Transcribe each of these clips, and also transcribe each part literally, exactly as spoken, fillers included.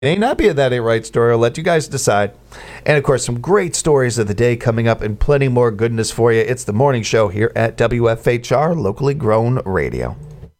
may not be a That Ain't Right story. I'll let you guys decide. And, of course, some great stories of the day coming up and plenty more goodness for you. It's the morning show here at W F H R, locally grown radio.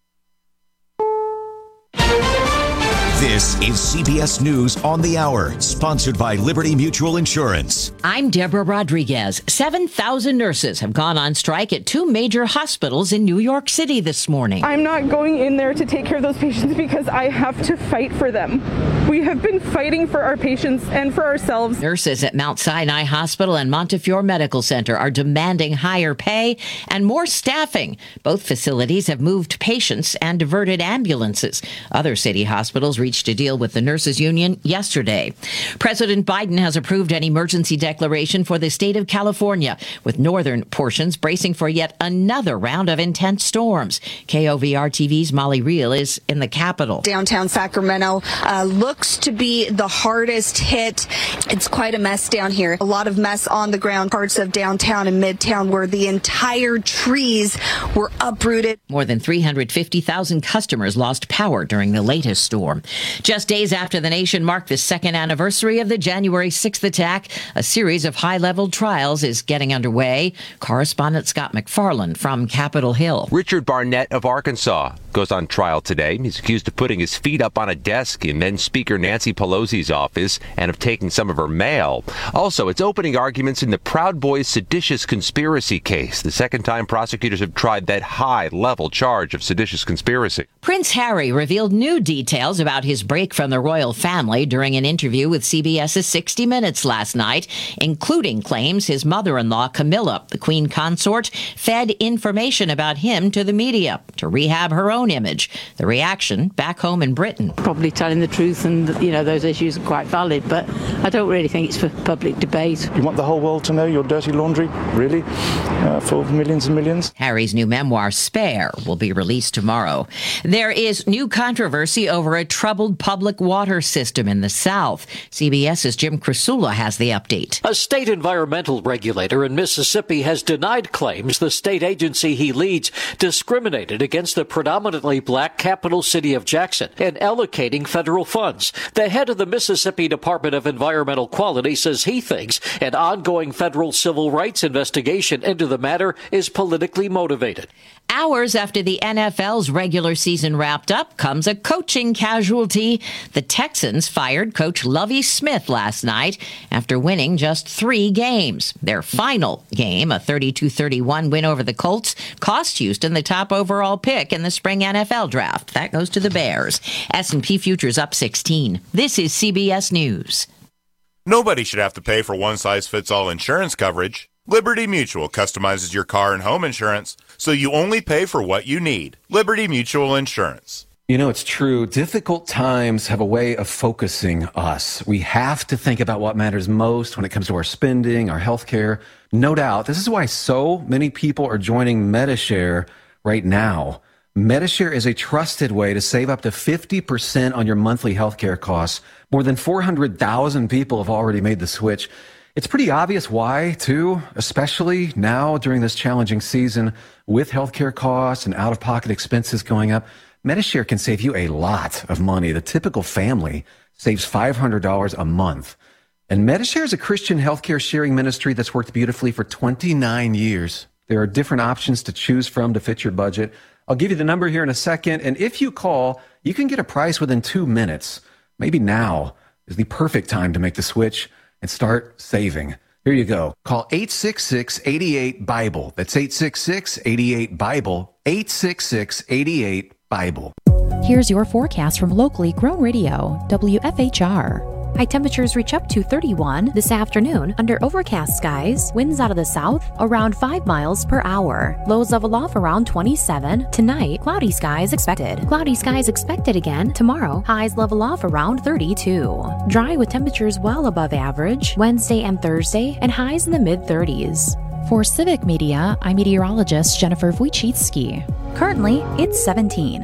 This is C B S News on the Hour, sponsored by Liberty Mutual Insurance. I'm Deborah Rodriguez. seven thousand nurses have gone on strike at two major hospitals in New York City this morning. I'm not going in there to take care of those patients because I have to fight for them. We have been fighting for our patients and for ourselves. Nurses at Mount Sinai Hospital and Montefiore Medical Center are demanding higher pay and more staffing. Both facilities have moved patients and diverted ambulances. Other city hospitals reached a deal with the nurses union yesterday. President Biden has approved an emergency declaration for the state of California, with northern portions bracing for yet another round of intense storms. K O V R T V's Molly Reel is in the capital. Downtown Sacramento uh, looks to be the hardest hit. It's quite a mess down here. A lot of mess on the ground. Parts of downtown and midtown where the entire trees were uprooted. More than three hundred fifty thousand customers lost power during the latest storm. Just days after the nation marked the second anniversary of the January sixth attack, a series of high-level trials is getting underway. Correspondent Scott McFarland from Capitol Hill. Richard Barnett of Arkansas goes on trial today. He's accused of putting his feet up on a desk in then Speaker Nancy Pelosi's office and of taking some of her mail. Also, it's opening arguments in the Proud Boys seditious conspiracy case, the second time prosecutors have tried that high-level charge of seditious conspiracy. Prince Harry revealed new details about his break from the royal family during an interview with CBS's sixty minutes last night, including claims his mother-in-law, Camilla, the Queen consort, fed information about him to the media to rehab her own image. The reaction back home in Britain. Probably telling the truth, and, you know, those issues are quite valid, but I don't really think it's for public debate. You want the whole world to know your dirty laundry, really, uh, for millions and millions? Harry's new memoir, Spare, will be released tomorrow. There is new controversy over a troubled public water system in the South. CBS's Jim Krasula has the update. A state environmental regulator in Mississippi has denied claims the state agency he leads discriminated against the predominantly black capital city of Jackson in allocating federal funds. The head of the Mississippi Department of Environmental Quality says he thinks an ongoing federal civil rights investigation into the matter is politically motivated. Hours after the N F L's regular season wrapped up comes a coaching casualty. The Texans fired Coach Lovie Smith last night after winning just three games. Their final game, a thirty-two thirty-one win over the Colts, cost Houston the top overall pick in the spring N F L draft. That goes to the Bears. S and P futures up sixteen. This is C B S News. Nobody should have to pay for one-size-fits-all insurance coverage. Liberty Mutual customizes your car and home insurance so you only pay for what you need. Liberty Mutual Insurance. You know, it's true. Difficult times have a way of focusing us. We have to think about what matters most when it comes to our spending, our health care. No doubt. This is why so many people are joining Medi-Share right now. Medi-Share is a trusted way to save up to fifty percent on your monthly health care costs. More than four hundred thousand people have already made the switch. It's pretty obvious why, too, especially now during this challenging season with healthcare costs and out-of-pocket expenses going up. Medi-Share can save you a lot of money. The typical family saves five hundred dollars a month. And Medi-Share is a Christian healthcare sharing ministry that's worked beautifully for twenty-nine years. There are different options to choose from to fit your budget. I'll give you the number here in a second, and if you call, you can get a price within two minutes. Maybe now is the perfect time to make the switch and start saving. Here you go. Call eight six six, eight eight, BIBLE. That's eight six six, eight eight, BIBLE. eight six six, eight eight, BIBLE. Here's your forecast from locally grown radio, W F H R. High temperatures reach up to thirty-one this afternoon under overcast skies. Winds out of the south around five miles per hour. Lows level off around twenty-seven. Tonight, cloudy skies expected. Cloudy skies expected again tomorrow. Highs level off around thirty-two. Dry with temperatures well above average Wednesday and Thursday, and highs in the mid-thirties. For Civic Media, I'm meteorologist Jennifer Wojcicki. Currently, it's seventeen.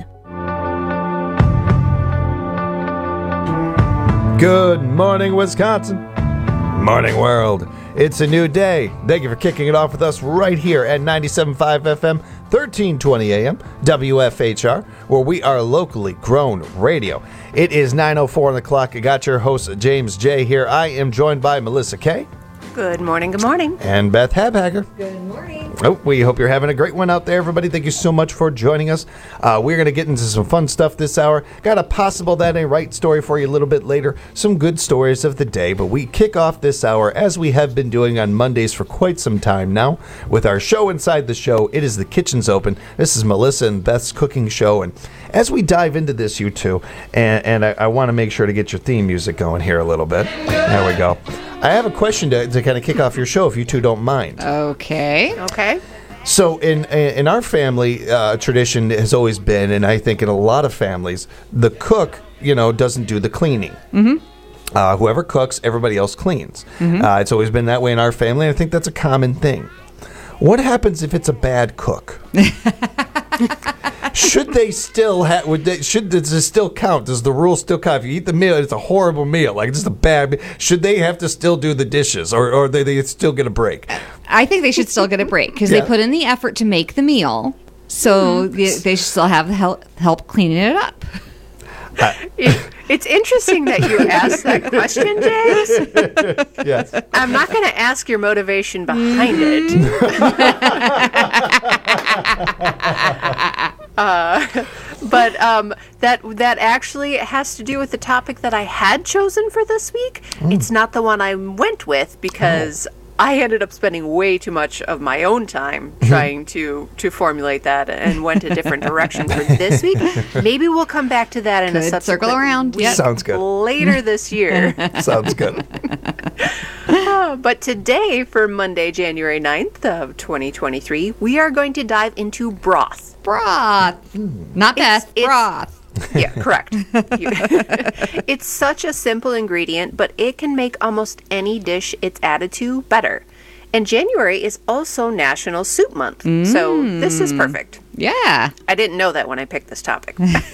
Good morning, Wisconsin. Morning, world. It's a new day. Thank you for kicking it off with us right here at ninety-seven point five F M, thirteen twenty A M, W F H R, where we are locally grown radio. It is nine oh four on the clock. I got your host, James J. here. I am joined by Melissa K. Good morning, good morning. And Beth Habhager. Good morning. Oh, we hope you're having a great one out there, everybody. Thank you so much for joining us. Uh, we're going to get into some fun stuff this hour. Got a possible That Ain't Right story for you a little bit later. Some good stories of the day. But we kick off this hour, as we have been doing on Mondays for quite some time now, with our show inside the show. It is The Kitchen's Open. This is Melissa and Beth's cooking show. And as we dive into this, you two, and, and I, I want to make sure to get your theme music going here a little bit. There we go. I have a question to, to kind of kick off your show, if you two don't mind. Okay. Okay. So in in our family, uh, tradition has always been, and I think in a lot of families, the cook, you know, doesn't do the cleaning. Mm-hmm. Uh, whoever cooks, everybody else cleans. Mhm. Uh, it's always been that way in our family, and I think that's a common thing. What happens if it's a bad cook? Should they still have? Would they? Should does it still count? Does the rule still count? If you eat the meal, it's a horrible meal, like just a bad. me- Should they have to still do the dishes, or or they they still get a break? I think they should still get a break because Yeah. they put in the effort to make the meal, so they, they should still have help help cleaning it up. It, it's interesting that you asked that question, James. Yes. I'm not going to ask your motivation behind it. uh, but um, that that actually has to do with the topic that I had chosen for this week. It's not the one I went with because I ended up spending way too much of my own time trying to to formulate that and went a different direction for this week. Maybe we'll come back to that in a Could subsequent circle around. week Yep. Sounds good. later this year. Sounds good. Uh, but today, for Monday, January ninth of twenty twenty-three, we are going to dive into broth. Broth, not Beth. Broth. Yeah, correct. You- it's such a simple ingredient, but it can make almost any dish it's added to better. And January is also National Soup Month, so this is perfect. Yeah. I didn't know that when I picked this topic.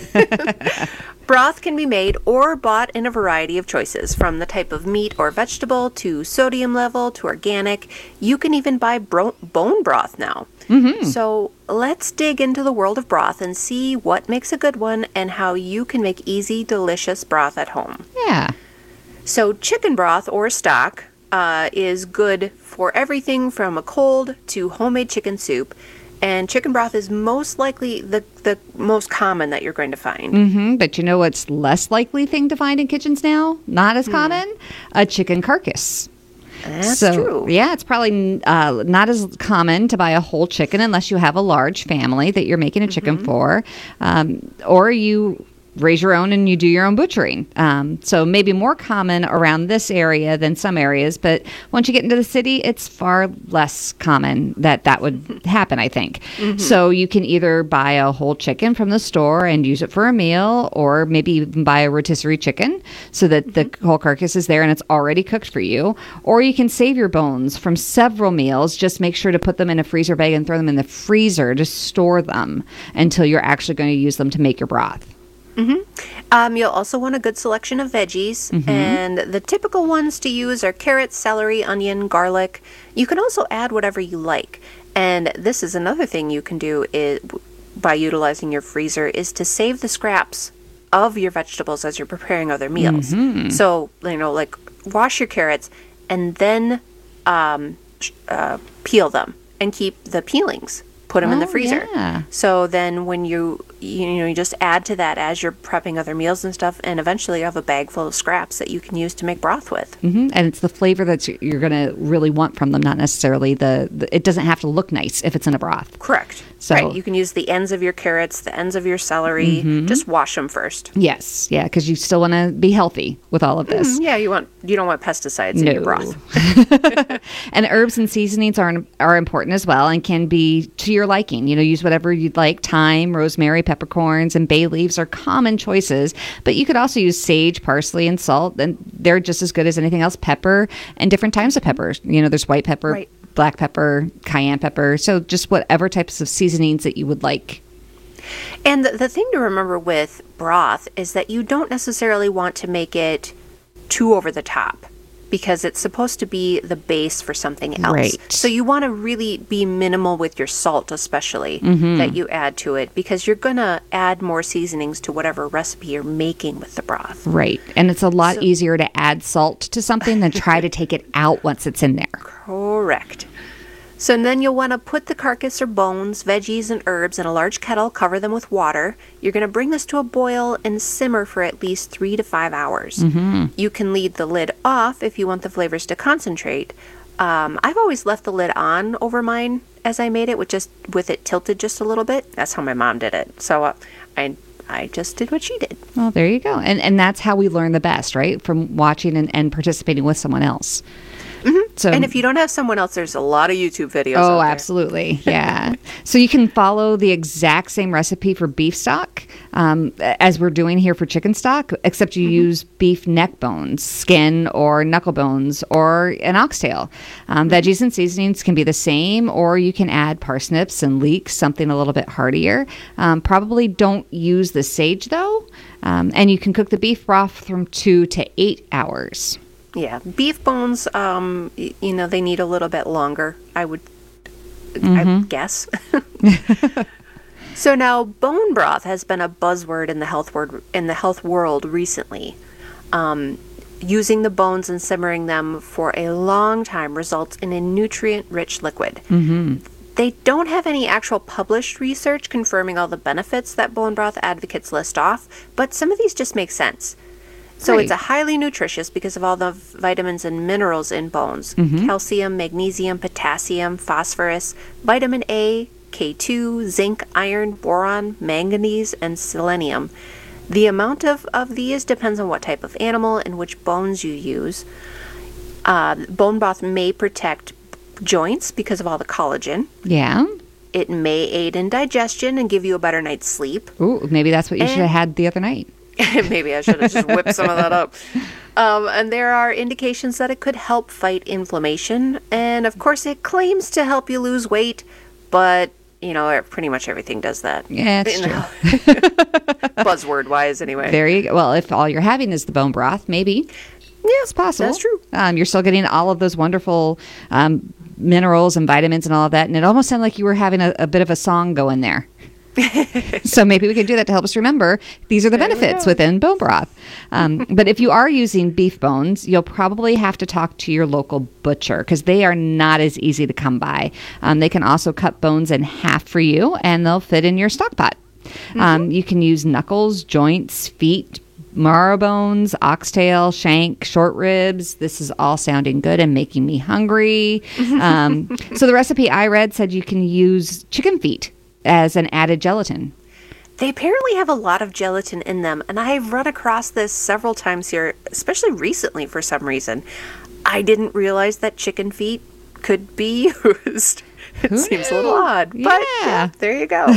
Broth can be made or bought in a variety of choices, from the type of meat or vegetable to sodium level to organic. You can even buy bro- bone broth now. Mm-hmm. So let's dig into the world of broth and see what makes a good one and how you can make easy, delicious broth at home. Yeah. So chicken broth or stock uh, is good for everything from a cold to homemade chicken soup. And chicken broth is most likely the, the most common that you're going to find. Mm-hmm. But you know what's less likely thing to find in kitchens now? Not as common? A chicken carcass. That's so, true. Yeah, it's probably uh, not as common to buy a whole chicken unless you have a large family that you're making a chicken for, um, or you raise your own and you do your own butchering. Um, so maybe more common around this area than some areas, but once you get into the city, it's far less common that that would happen, I think. Mhm. So you can either buy a whole chicken from the store and use it for a meal, or maybe even buy a rotisserie chicken so that the whole carcass is there and it's already cooked for you. Or you can save your bones from several meals. Just make sure to put them in a freezer bag and throw them in the freezer to store them until you're actually going to use them to make your broth. hmm Um, you'll also want a good selection of veggies, Mhm. and the typical ones to use are carrots, celery, onion, garlic. You can also add whatever you like, and this is another thing you can do is, by utilizing your freezer, is to save the scraps of your vegetables as you're preparing other meals. Mhm. So, you know, like wash your carrots and then um, sh- uh, peel them and keep the peelings. Put them in the Oh, freezer. yeah. So then when you, you know, you just add to that as you're prepping other meals and stuff, and eventually you have a bag full of scraps that you can use to make broth with. hmm And it's the flavor that you're going to really want from them, not necessarily the, the. It doesn't have to look nice if it's in a broth. Correct. So- right. You can use the ends of your carrots, the ends of your celery. Mhm. Just wash them first. Yes, yeah, because you still want to be healthy with all of this. Mm, yeah, you want you don't want pesticides in your broth. And herbs and seasonings are are important as well, and can be to your liking. You know, use whatever you'd like. Thyme, rosemary, peppercorns, and bay leaves are common choices, but you could also use sage, parsley, and salt, and they're just as good as anything else. Pepper and different types of peppers. You know, there's white pepper, Right. black pepper, cayenne pepper. So just whatever types of seasonings that you would like. And the, the thing to remember with broth is that you don't necessarily want to make it too over the top, because it's supposed to be the base for something else. Right. So you want to really be minimal with your salt, especially, Mhm. that you add to it, because you're going to add more seasonings to whatever recipe you're making with the broth. Right. And it's a lot So- easier to add salt to something than try to take it out once it's in there. Correct. So then you'll want to put the carcass or bones, veggies, and herbs in a large kettle, cover them with water. You're going to bring this to a boil and simmer for at least three to five hours. Mhm. You can leave the lid off if you want the flavors to concentrate. Um, I've always left the lid on over mine as I made it, with just with it tilted just a little bit. That's how my mom did it. So uh, I I just did what she did. Well, there you go. And and that's how we learn the best, right? From watching and, and participating with someone else. So, And if you don't have someone else, there's a lot of YouTube videos. Oh, out there. absolutely. Yeah. So you can follow the exact same recipe for beef stock um, as we're doing here for chicken stock, except you use beef neck bones, skin, or knuckle bones, or an oxtail. Um, veggies and seasonings can be the same, or you can add parsnips and leeks, something a little bit heartier. Um, probably don't use the sage, though. Um, and you can cook the beef broth from two to eight hours. Yeah, beef bones, um, y- you know, they need a little bit longer, I would I Mhm. would guess. So now bone broth has been a buzzword in the health word in the health world recently. Um, using the bones and simmering them for a long time results in a nutrient-rich liquid. Mm-hmm. They don't have any actual published research confirming all the benefits that bone broth advocates list off, but some of these just make sense. So Right. it's a highly nutritious because of all the vitamins and minerals in bones. Mhm. Calcium, magnesium, potassium, phosphorus, vitamin A, K two, zinc, iron, boron, manganese, and selenium. The amount of, of these depends on what type of animal and which bones you use. Uh, bone broth may protect joints because of all the collagen. Yeah. It may aid in digestion and give you a better night's sleep. Ooh, maybe that's what you should have And- had the other night. Maybe I should have just whipped some of that up. Um, and there are indications that it could help fight inflammation. And of course, it claims to help you lose weight, but, you know, pretty much everything does that. Yeah, it's You true. know. Buzzword wise, anyway. There you go. Well, if all you're having is the bone broth, maybe. Yeah, it's possible. that's true. Um, you're still getting all of those wonderful um, minerals and vitamins and all of that. And it almost sounded like you were having a, a bit of a song going there. So maybe we could do that to help us remember these are the There we benefits go. within bone broth. Um, but if you are using beef bones, you'll probably have to talk to your local butcher because they are not as easy to come by. Um, they can also cut bones in half for you and they'll fit in your stock pot. Um, you can use knuckles, joints, feet, marrow bones, oxtail, shank, short ribs. This is all sounding good and making me hungry. Um, so the recipe I read said you can use chicken feet as an added gelatin. They apparently have a lot of gelatin in them, and I've run across this several times here, especially recently for some reason. I didn't realize that chicken feet could be used. It Who seems a knew? little odd, but Yeah. yeah, there you go.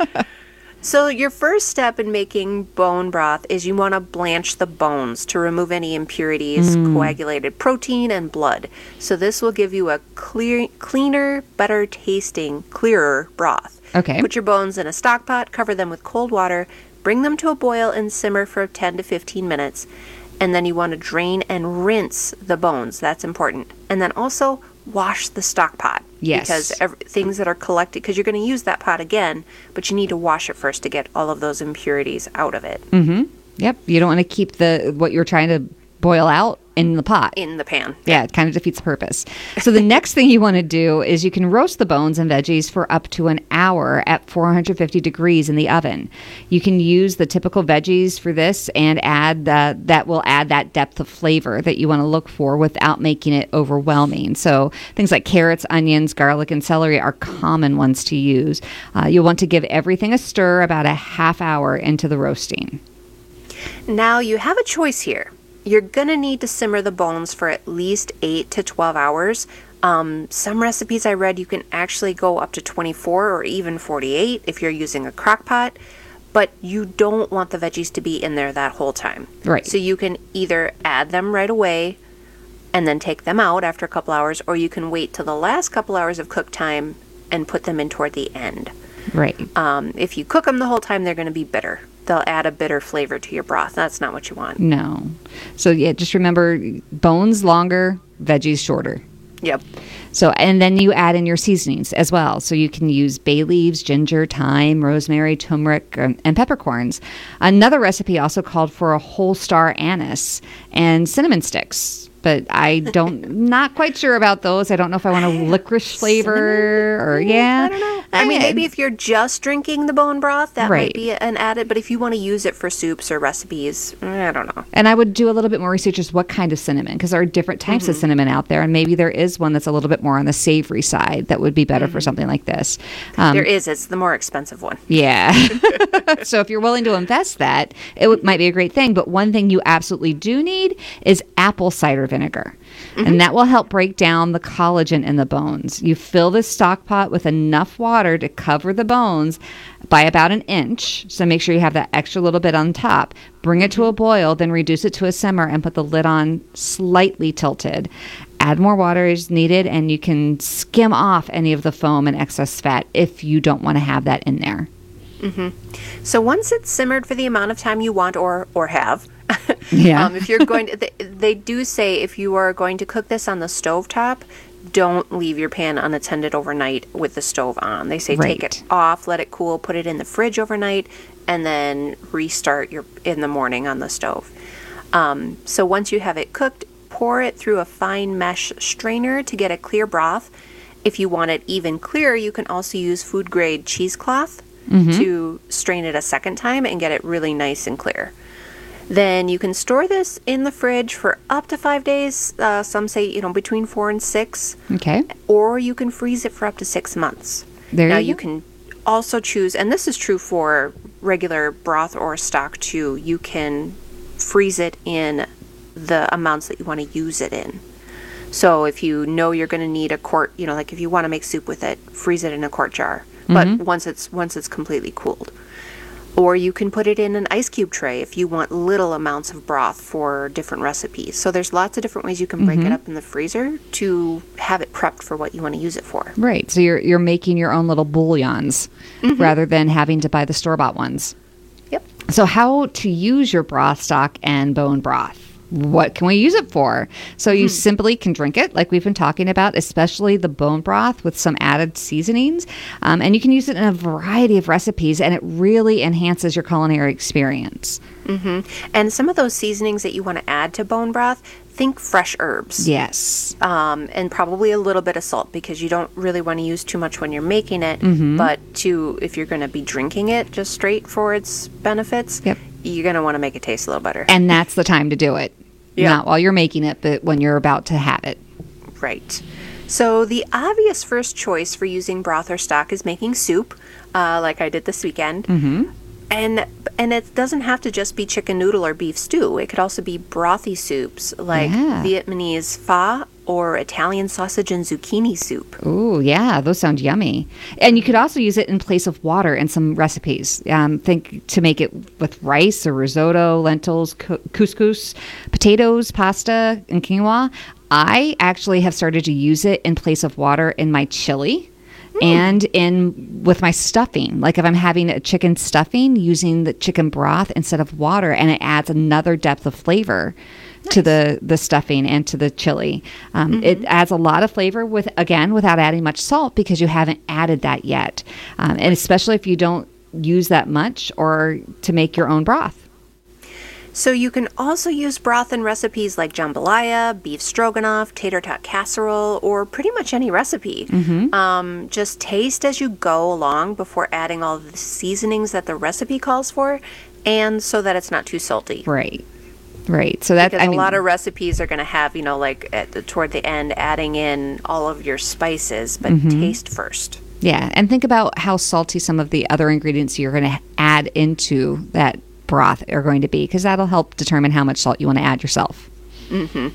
So your first step in making bone broth is you want to blanch the bones to remove any impurities, Mm. coagulated protein, and blood. So this will give you a clear, cleaner, better tasting, clearer broth. Okay. Put your bones in a stock pot, cover them with cold water, bring them to a boil and simmer for ten to fifteen minutes. And then you want to drain and rinse the bones. That's important. And then also wash the stock pot. Yes. Because every, things that are collected, because you're going to use that pot again, but you need to wash it first to get all of those impurities out of it Mm-hmm. Yep. You don't want to keep the what you're trying to boil out in the pot. in the pan. Yeah, it kind of defeats the purpose. So the next thing you want to do is you can roast the bones and veggies for up to an hour at four hundred fifty degrees in the oven. You can use the typical veggies for this and add that that will add that depth of flavor that you want to look for without making it overwhelming. So things like carrots, onions, garlic, and celery are common ones to use. Uh, you'll want to give everything a stir about a half hour into the roasting. Now you have a choice here. You're going to need to simmer the bones for at least eight to twelve hours. Um, some recipes I read you can actually go up to twenty-four or even forty-eight if you're using a crock pot, but you don't want the veggies to be in there that whole time. Right. So you can either add them right away and then take them out after a couple hours, or you can wait till the last couple hours of cook time and put them in toward the end. Right. Um, if you cook them the whole time, they're going to be bitter. they'll add a bitter flavor to your broth. That's not what you want. No. So yeah, just remember, bones longer, veggies shorter. Yep. So, and then you add in your seasonings as well. So you can use bay leaves, ginger, thyme, rosemary, turmeric, um, and peppercorns. Another recipe also called for a whole star anise and cinnamon sticks. But I don't, not quite sure about those. I don't know if I want a licorice flavor or, yeah. I don't know. I mean, maybe if you're just drinking the bone broth, that Right. might be an added. But if you want to use it for soups or recipes, I don't know. And I would do a little bit more research as what kind of cinnamon, because there are different types of cinnamon out there, and maybe there is one that's a little bit more on the savory side that would be better for something like this. Um, There is. It's the more expensive one. Yeah. So if you're willing to invest that, it w- might be a great thing. But one thing you absolutely do need is apple cider vinegar. And that will help break down the collagen in the bones. You fill this stock pot with enough water to cover the bones by about an inch. So make sure you have that extra little bit on top. Bring it to a boil, then reduce it to a simmer and put the lid on slightly tilted. Add more water as needed, and you can skim off any of the foam and excess fat if you don't want to have that in there. hmm So once it's simmered for the amount of time you want or or have, Yeah. um, if you're going to, they, they do say if you are going to cook this on the stovetop, don't leave your pan unattended overnight with the stove on. They say take Right. it off, let it cool, put it in the fridge overnight, and then restart your in the morning on the stove. Um, so once you have it cooked, pour it through a fine mesh strainer to get a clear broth. If you want it even clearer, you can also use food grade cheesecloth Mhm. to strain it a second time and get it really nice and clear. Then you can store this in the fridge for up to five days. Uh, some say, you know, between four and six. Okay. Or you can freeze it for up to six months. There now you you go. can also choose, and this is true for regular broth or stock too. You can freeze it in the amounts that you want to use it in. So if you know you're going to need a quart, you know, like if you want to make soup with it, freeze it in a quart jar. But Mhm. once it's once it's completely cooled. Or you can put it in an ice cube tray if you want little amounts of broth for different recipes. So there's lots of different ways you can break Mhm. it up in the freezer to have it prepped for what you want to use it for. Right. So you're you're making your own little bouillons rather than having to buy the store-bought ones. Yep. So how to use your broth stock and bone broth? What can we use it for? So you simply can drink it, like we've been talking about, especially the bone broth with some added seasonings. Um, and you can use it in a variety of recipes, and it really enhances your culinary experience. hmm And some of those seasonings that you want to add to bone broth, think fresh herbs. Yes. Um, and probably a little bit of salt because you don't really want to use too much when you're making it. Mhm. But to if you're going to be drinking it just straight for its benefits, Yep. you're going to want to make it taste a little better. And that's the time to do it. Yeah. Not while you're making it, but when you're about to have it. Right. So the obvious first choice for using broth or stock is making soup, uh, like I did this weekend. Mm-hmm. And and it doesn't have to just be chicken noodle or beef stew. It could also be brothy soups like Yeah. Vietnamese pho or Italian sausage and zucchini soup. Ooh, yeah, those sound yummy. And you could also use it in place of water in some recipes. Um, think to make it with rice or risotto, lentils, cu- couscous, potatoes, pasta, and quinoa. I actually have started to use it in place of water in my chili. And in with my stuffing, like if I'm having a chicken stuffing, using the chicken broth instead of water, and it adds another depth of flavor to the the stuffing and to the chili. Um, It adds a lot of flavor with again without adding much salt because you haven't added that yet, um, and especially if you don't use that much or to make your own broth. So you can also use broth in recipes like jambalaya, beef stroganoff, tater tot casserole, or pretty much any recipe. Mhm. Um, just taste as you go along before adding all the seasonings that the recipe calls for, and so that it's not too salty. Right. Right. So that's Because I mean, a lot of recipes are going to have, you know, like at the, toward the end, adding in all of your spices, but Mhm. taste first. yeah, and think about how salty some of the other ingredients you're going to add into that broth are going to be, because that'll help determine how much salt you want to add yourself. hmm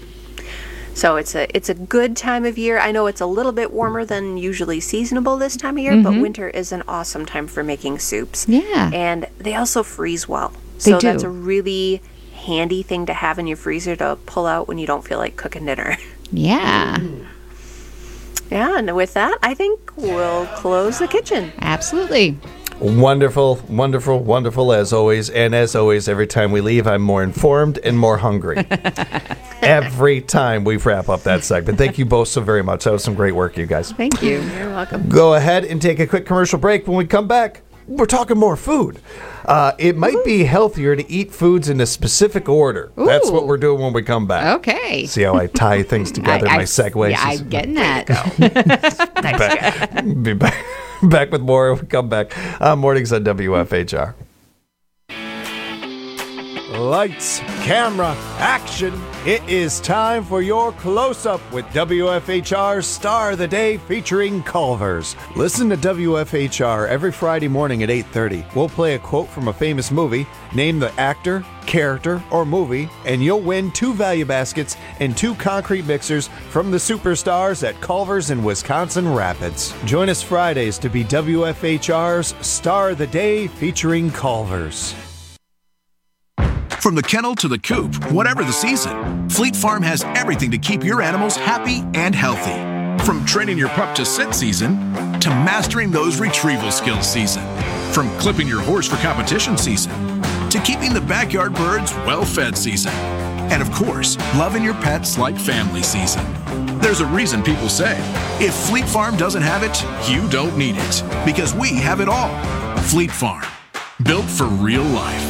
So it's a it's a good time of year. I know it's a little bit warmer than usually seasonable this time of year, but Mhm. winter is an awesome time for making soups. Yeah. And they also freeze well. They So do. that's a really handy thing to have in your freezer to pull out when you don't feel like cooking dinner. Yeah. Yeah, and with that, I think we'll close the kitchen. Absolutely. Wonderful, wonderful, wonderful as always. And as always, every time we leave, I'm more informed and more hungry. Every time we wrap up that segment. Thank you both so very much. That was some great work, you guys. Thank you. You're welcome. Go ahead and take a quick commercial break. When we come back, we're talking more food. Uh, it might Ooh. be healthier to eat foods in a specific order. Ooh. That's what we're doing when we come back. Okay. See how I tie things together, I, my segues? Yeah, I'm getting that. Nice back, be back, back with more when we come back. Uh, mornings on W F H R. Lights, camera, action. It is time for your close-up with W F H R's Star of the Day featuring Culver's. Listen to W F H R every Friday morning at eight thirty. We'll play a quote from a famous movie, name the actor, character, or movie, and you'll win two value baskets and two concrete mixers from the superstars at Culver's in Wisconsin Rapids. Join us Fridays to be W F H R's Star of the Day featuring Culver's. From the kennel to the coop, whatever the season, Fleet Farm has everything to keep your animals happy and healthy. From training your pup to sit season, to mastering those retrieval skills season. From clipping your horse for competition season, to keeping the backyard birds well-fed season. And of course, loving your pets like family season. There's a reason people say, if Fleet Farm doesn't have it, you don't need it. Because we have it all. Fleet Farm, built for real life.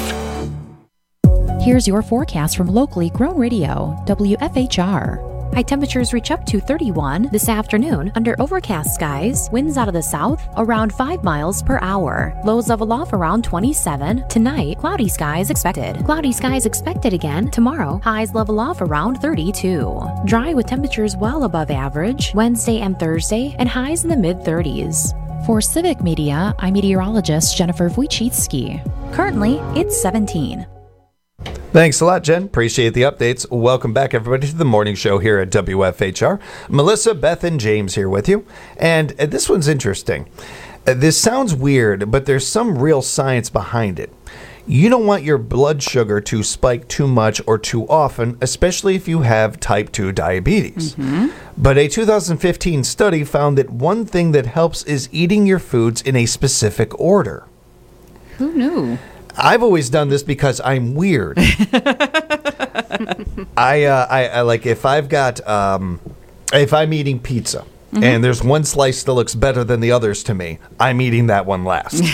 Here's your forecast from locally grown radio, W F H R. High temperatures reach up to thirty-one this afternoon under overcast skies, winds out of the south around five miles per hour. Lows level off around twenty-seven. Tonight, cloudy skies expected. Cloudy skies expected again tomorrow. Highs level off around thirty-two. Dry with temperatures well above average Wednesday and Thursday, and highs in the mid-thirties. For Civic Media, I'm meteorologist Jennifer Wojcicki. Currently, it's seventeen. Thanks a lot, Jen. Appreciate the updates. Welcome back, everybody, to the morning show here at W F H R. Melissa, Beth, and James here with you. And uh, this one's interesting. Uh, this sounds weird, but there's some real science behind it. You don't want your blood sugar to spike too much or too often, especially if you have type two diabetes. Mm-hmm. But a two thousand fifteen study found that one thing that helps is eating your foods in a specific order. Who knew? I've always done this because I'm weird. I, uh, I, I like if I've got, um, if I'm eating pizza mm-hmm. and there's one slice that looks better than the others to me, I'm eating that one last.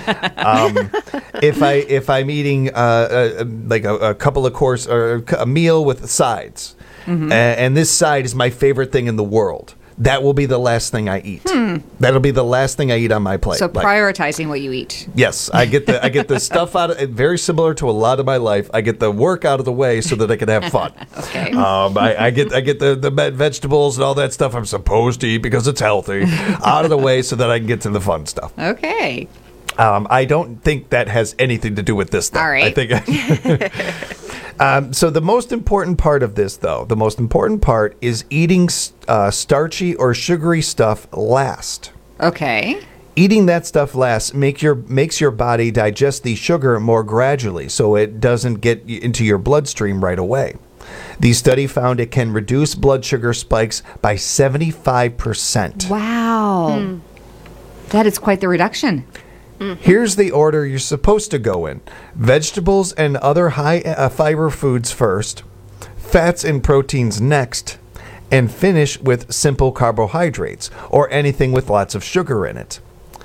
um, if I if I'm eating uh, uh, like a, a couple of course or a meal with sides, mm-hmm. and, and this side is my favorite thing in the world. That will be the last thing I eat. Hmm. That'll be the last thing I eat on my plate. So like, prioritizing what you eat. Yes, I get the I get the stuff out of it. Very similar to a lot of my life. I get the work out of the way so that I can have fun. Okay. Um, I, I get I get the the vegetables and all that stuff I'm supposed to eat because it's healthy out of the way so that I can get to the fun stuff. Okay. Um, I don't think that has anything to do with this stuff. All right. I think. Um, so the most important part of this, though, the most important part is eating uh, starchy or sugary stuff last. Okay. Eating that stuff last make your makes your body digest the sugar more gradually, so it doesn't get into your bloodstream right away. The study found it can reduce blood sugar spikes by seventy-five percent. Wow. Hmm. That is quite the reduction. Mm-hmm. Here's the order you're supposed to go in. Vegetables and other high uh, fiber foods first, fats and proteins next, and finish with simple carbohydrates or anything with lots of sugar in it.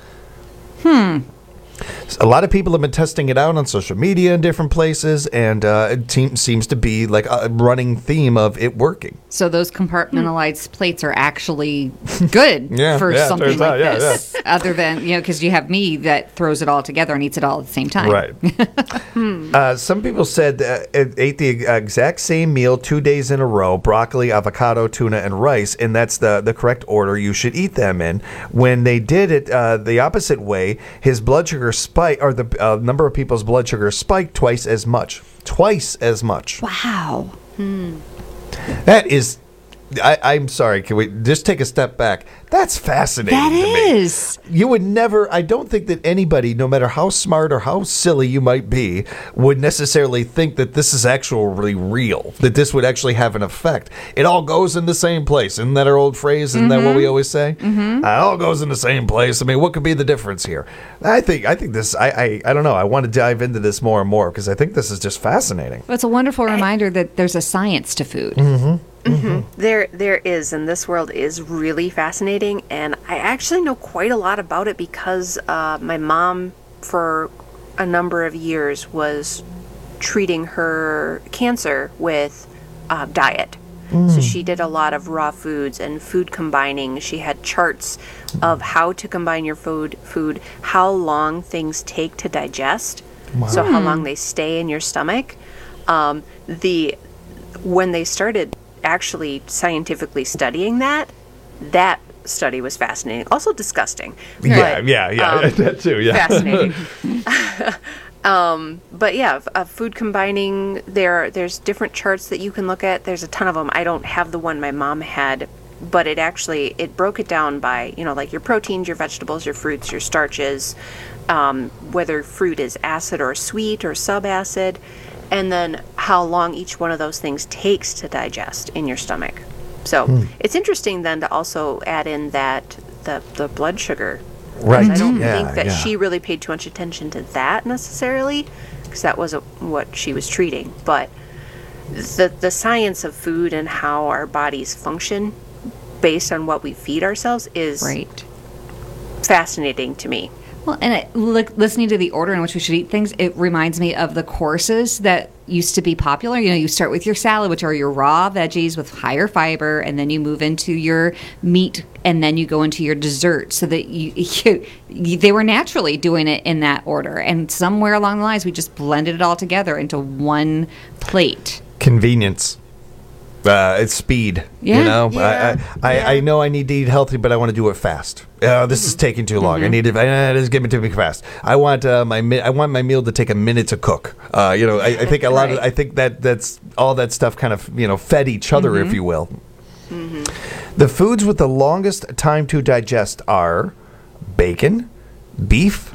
Hmm. A lot of people have been testing it out on social media in different places, and uh, it te- seems to be like a running theme of it working. So those compartmentalized plates are actually good yeah, for yeah, something like out, yeah, this. Yeah. Other than, you know, because you have me that throws it all together and eats it all at the same time. Right. hmm. uh, some people said uh, it ate the exact same meal two days in a row, broccoli, avocado, tuna, and rice, and that's the, the correct order you should eat them in. When they did it uh, the opposite way, his blood sugar spike, or the uh, number of people's blood sugar spiked twice as much. Twice as much. Wow. Hmm. That is I, I'm sorry. Can we just take a step back? That's fascinating. That to me. is. You would never. I don't think that anybody, no matter how smart or how silly you might be, would necessarily think that this is actually real. That this would actually have an effect. It all goes in the same place. Isn't that our old phrase? Isn't mm-hmm. that what we always say? Mm-hmm. Uh, it all goes in the same place. I mean, what could be the difference here? I think. I think this. I. I, I don't know. I want to dive into this more and more because I think this is just fascinating. Well, it's a wonderful reminder that there's a science to food. Mm-hmm. Mm-hmm. There, there is, and this world is really fascinating. And I actually know quite a lot about it because uh, my mom, for a number of years, was treating her cancer with uh, diet. Mm. So she did a lot of raw foods and food combining. She had charts of how to combine your food, food, how long things take to digest. Wow. So how long they stay in your stomach. Um, the when they started actually scientifically studying that, that study was fascinating. Also disgusting. Yeah, but, yeah, yeah. Um, that too, yeah. Fascinating. um, but yeah, uh, food combining, there, there's different charts that you can look at. There's a ton of them. I don't have the one my mom had, but it actually, it broke it down by, you know, like your proteins, your vegetables, your fruits, your starches, um, whether fruit is acid or sweet or subacid, and then how long each one of those things takes to digest in your stomach. So hmm. it's interesting then to also add in that the the blood sugar. Right. I don't yeah, think that yeah. she really paid too much attention to that necessarily, because that wasn't what she was treating. But the the science of food and how our bodies function based on what we feed ourselves is right. fascinating to me. Well, and it, look, listening to the order in which we should eat things, it reminds me of the courses that used to be popular. You know, you start with your salad, which are your raw veggies with higher fiber, and then you move into your meat, and then you go into your dessert. So that you, you, you they were naturally doing it in that order, and somewhere along the lines, we just blended it all together into one plate. Convenience. Uh, it's speed, yeah. you know. Yeah. I, I, yeah. I, I know I need to eat healthy, but I want to do it fast. Uh, this mm-hmm. is taking too long. Mm-hmm. I need to. Uh, just give it to me fast. I want uh, my mi- I want my meal to take a minute to cook. Uh, you know, I, I think a lot right. of I think that that's all that stuff kind of you know fed each other, mm-hmm. if you will. Mm-hmm. The foods with the longest time to digest are bacon, beef,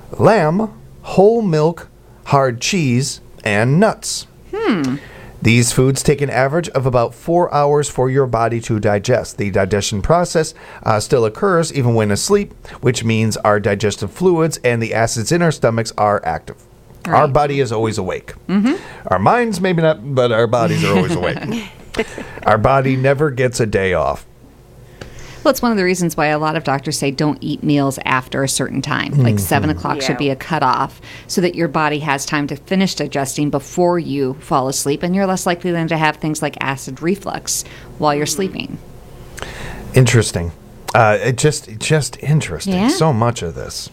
lamb, whole milk, hard cheese, and nuts. Hmm. These foods take an average of about four hours for your body to digest. The digestion process uh, still occurs even when asleep, which means our digestive fluids and the acids in our stomachs are active. Right. Our body is always awake. Mm-hmm. Our minds, maybe not, but our bodies are always awake. Our body never gets a day off. Well, it's one of the reasons why a lot of doctors say don't eat meals after a certain time. Mm-hmm. Like seven o'clock yeah. should be a cutoff so that your body has time to finish digesting before you fall asleep, and you're less likely then to have things like acid reflux while you're sleeping. Interesting. Uh, it just, just interesting. Yeah? So much of this.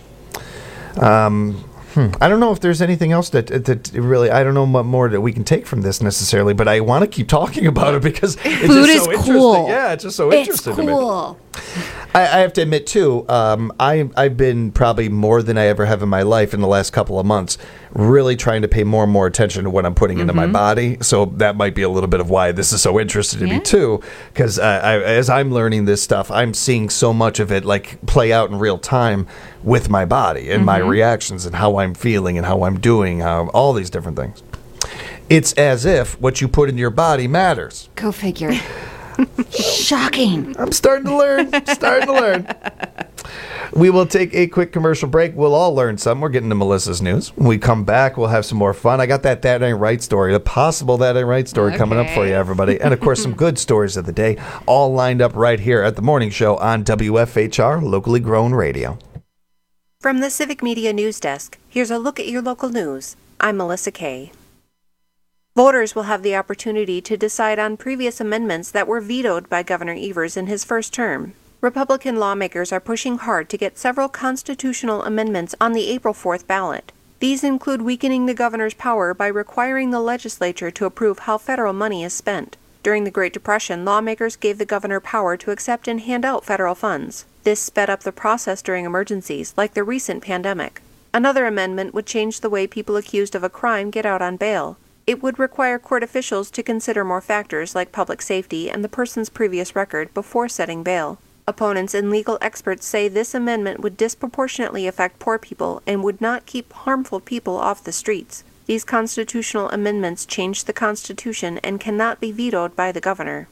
Um, Hmm. I don't know if there's anything else that that really, I don't know what more that we can take from this necessarily, but I want to keep talking about it because it's Food just is so interesting. cool. Yeah, it's just so It's interesting cool. to me. I, I have to admit, too, um, I, I've been probably more than I ever have in my life in the last couple of months really trying to pay more and more attention to what I'm putting mm-hmm. into my body. So that might be a little bit of why this is so interesting to yeah. me, too, because uh, I, as I'm learning this stuff, I'm seeing so much of it like play out in real time with my body and mm-hmm. my reactions and how I'm feeling and how I'm doing, how, all these different things. It's as if what you put into your body matters. Go figure. Shocking. I'm starting to learn. starting to learn. We will take a quick commercial break. We'll all learn something. We're getting to Melissa's news. When we come back, we'll have some more fun. I got that That Ain't Right story, the possible That Ain't Right story okay. coming up for you, everybody. And, of course, some good stories of the day, all lined up right here at the Morning Show on W F H R, locally grown radio. From the Civic Media News Desk, here's a look at your local news. I'm Melissa Kay. Voters will have the opportunity to decide on previous amendments that were vetoed by Governor Evers in his first term. Republican lawmakers are pushing hard to get several constitutional amendments on the April fourth ballot. These include weakening the governor's power by requiring the legislature to approve how federal money is spent. During the Great Depression, lawmakers gave the governor power to accept and hand out federal funds. This sped up the process during emergencies, like the recent pandemic. Another amendment would change the way people accused of a crime get out on bail. it would require court officials to consider more factors like public safety and the person's previous record before setting bail. Opponents and legal experts say this amendment would disproportionately affect poor people and would not keep harmful people off the streets. These constitutional amendments change the Constitution and cannot be vetoed by the governor.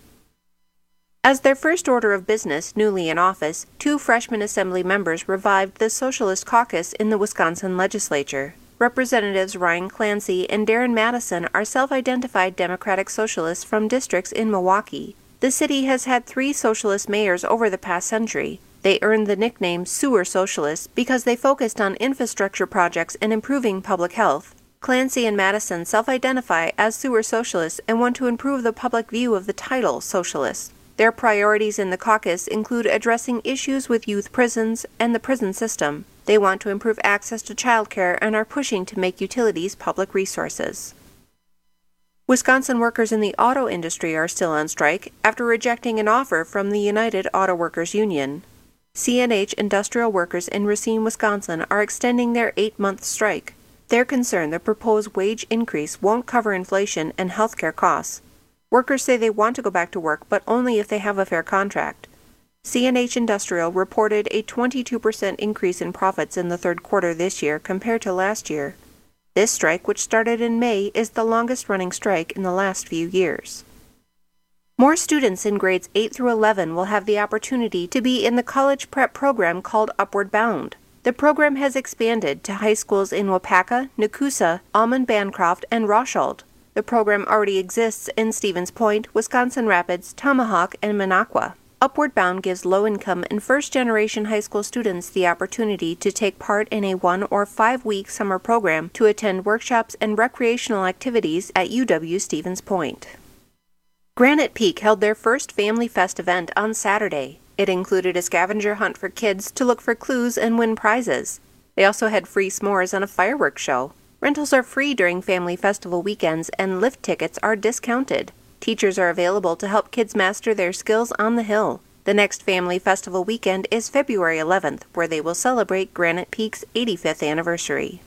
As their first order of business, newly in office, two freshman assembly members revived the Socialist Caucus in the Wisconsin legislature. Representatives Ryan Clancy and Darren Madison are self-identified Democratic Socialists from districts in Milwaukee. The city has had three socialist mayors over the past century. They earned the nickname Sewer Socialists because they focused on infrastructure projects and improving public health. Clancy and Madison self-identify as sewer socialists and want to improve the public view of the title socialist. Their priorities in the caucus include addressing issues with youth prisons and the prison system. They want to improve access to childcare and are pushing to make utilities public resources. Wisconsin workers in the auto industry are still on strike after rejecting an offer from the United Auto Workers Union. C N H industrial workers in Racine, Wisconsin are extending their eight-month strike. They're concerned the proposed wage increase won't cover inflation and healthcare costs. Workers say they want to go back to work, but only if they have a fair contract. C N H Industrial reported a twenty-two percent increase in profits in the third quarter this year compared to last year. This strike, which started in May, is the longest-running strike in the last few years. More students in grades eight through eleven will have the opportunity to be in the college prep program called Upward Bound. The program has expanded to high schools in Wapaka, Nakusa, Almond-Bancroft, and Roshold. The program already exists in Stevens Point, Wisconsin Rapids, Tomahawk, and Minocqua. Upward Bound gives low-income and first-generation high school students the opportunity to take part in a one- or five-week summer program to attend workshops and recreational activities at U W Stevens Point. Granite Peak held their first Family Fest event on Saturday. It included a scavenger hunt for kids to look for clues and win prizes. They also had free s'mores and a fireworks show. Rentals are free during Family Festival weekends and lift tickets are discounted. Teachers are available to help kids master their skills on the hill. The next Family Festival weekend is February eleventh, where they will celebrate Granite Peak's eighty-fifth anniversary.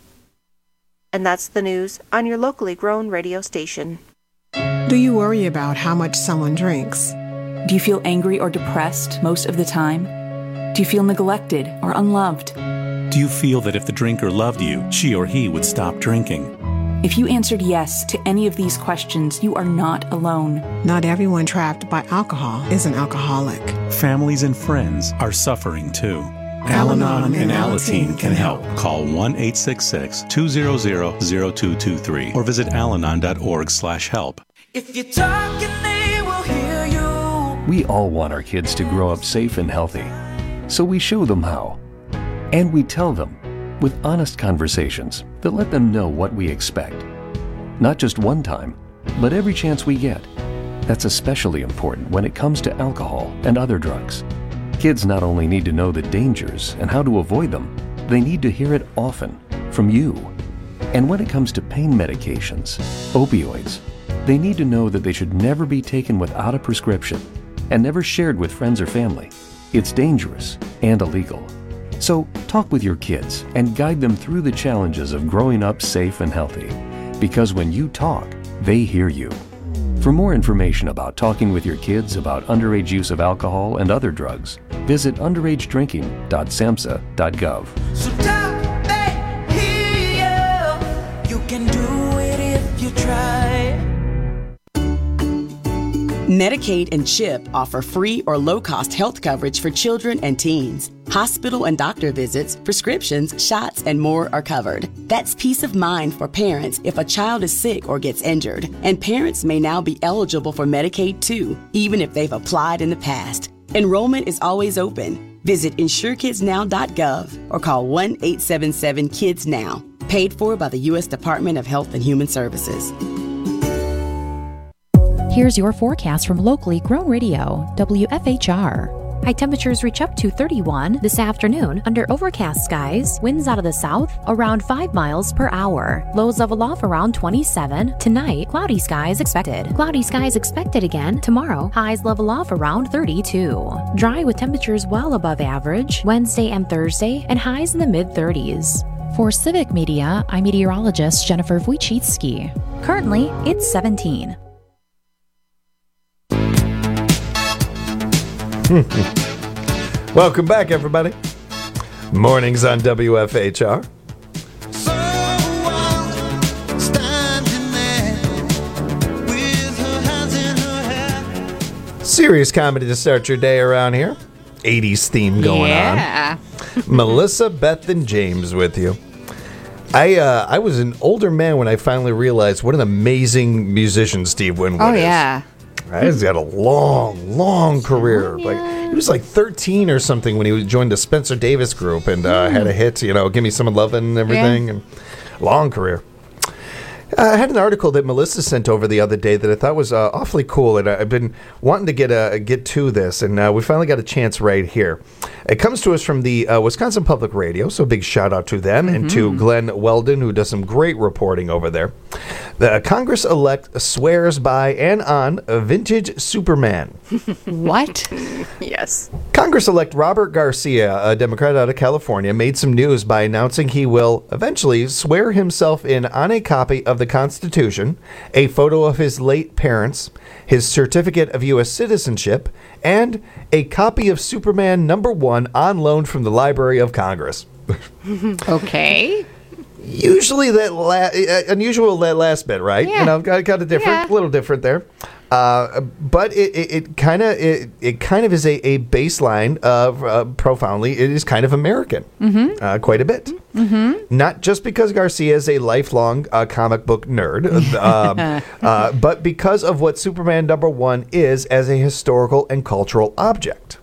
And that's the news on your locally grown radio station. Do you worry about how much someone drinks? Do you feel angry or depressed most of the time? Do you feel neglected or unloved? Do you feel that if the drinker loved you, she or he would stop drinking? If you answered yes to any of these questions, you are not alone. Not everyone trapped by alcohol is an alcoholic. Families and friends are suffering too. Al-Anon and Alateen can help. Call one eight six six, two zero zero, zero two two three or visit alanon dot org slash help. If you're talking, they will hear you. We all want our kids to grow up safe and healthy, so we show them how. And we tell them with honest conversations that let them know what we expect. Not just one time, but every chance we get. That's especially important when it comes to alcohol and other drugs. Kids not only need to know the dangers and how to avoid them, they need to hear it often from you. And when it comes to pain medications, opioids, they need to know that they should never be taken without a prescription and never shared with friends or family. It's dangerous and illegal. So talk with your kids and guide them through the challenges of growing up safe and healthy. Because when you talk, they hear you. For more information about talking with your kids about underage use of alcohol and other drugs, visit underage drinking dot samhsa dot gov. So talk, they hear you. You can do it if you try. Medicaid and CHIP offer free or low-cost health coverage for children and teens. Hospital and doctor visits, prescriptions, shots, and more are covered. That's peace of mind for parents if a child is sick or gets injured. And parents may now be eligible for Medicaid too, even if they've applied in the past. Enrollment is always open. Visit insure kids now dot gov or call one eight seven seven kids now. Paid for by the U S Department of Health and Human Services. Here's your forecast from locally grown radio, W F H R. High temperatures reach up to thirty-one this afternoon under overcast skies, winds out of the south around five miles per hour. Lows level off around twenty-seven. Tonight, cloudy skies expected. Cloudy skies expected again tomorrow. Highs level off around thirty-two. Dry with temperatures well above average Wednesday and Thursday, and highs in the mid-thirties. For Civic Media, I'm meteorologist Jennifer Wojcicki. Currently, it's seventeen. Welcome back, everybody. Mornings on W F H R. Serious comedy to start your day around here. eighties theme going Yeah. on. Melissa, Beth, and James with you. I uh, I was an older man when I finally realized what an amazing musician Steve Winwood Oh, is. yeah. Right? He's got a long, long career. Like he was like thirteen or something when he joined the Spencer Davis group and uh, had a hit, you know, Give Me Some Lovin' and everything. Yeah. And long career. I had an article that Melissa sent over the other day that I thought was uh, awfully cool, and I've been wanting to get uh, get to this, and uh, we finally got a chance right here. It comes to us from the uh, Wisconsin Public Radio, so big shout out to them and to Glenn Weldon, who does some great reporting over there. The Congress-elect swears by and on a vintage Superman. What? Yes. Congress-elect Robert Garcia, a Democrat out of California, made some news by announcing he will eventually swear himself in on a copy of the Constitution, a photo of his late parents, his certificate of U S citizenship, and a copy of Superman number one on loan from the Library of Congress. Okay. Usually that la- uh, unusual that last bit, right? Yeah. You know, kind of different, a little different there. Uh, but it, it, it kind of it, it kind of is a, a baseline of uh, profoundly. It is kind of American, Mm-hmm. uh, quite a bit. Mm-hmm. Not just because Garcia is a lifelong uh, comic book nerd, um, uh, but because of what Superman number one is as a historical and cultural object.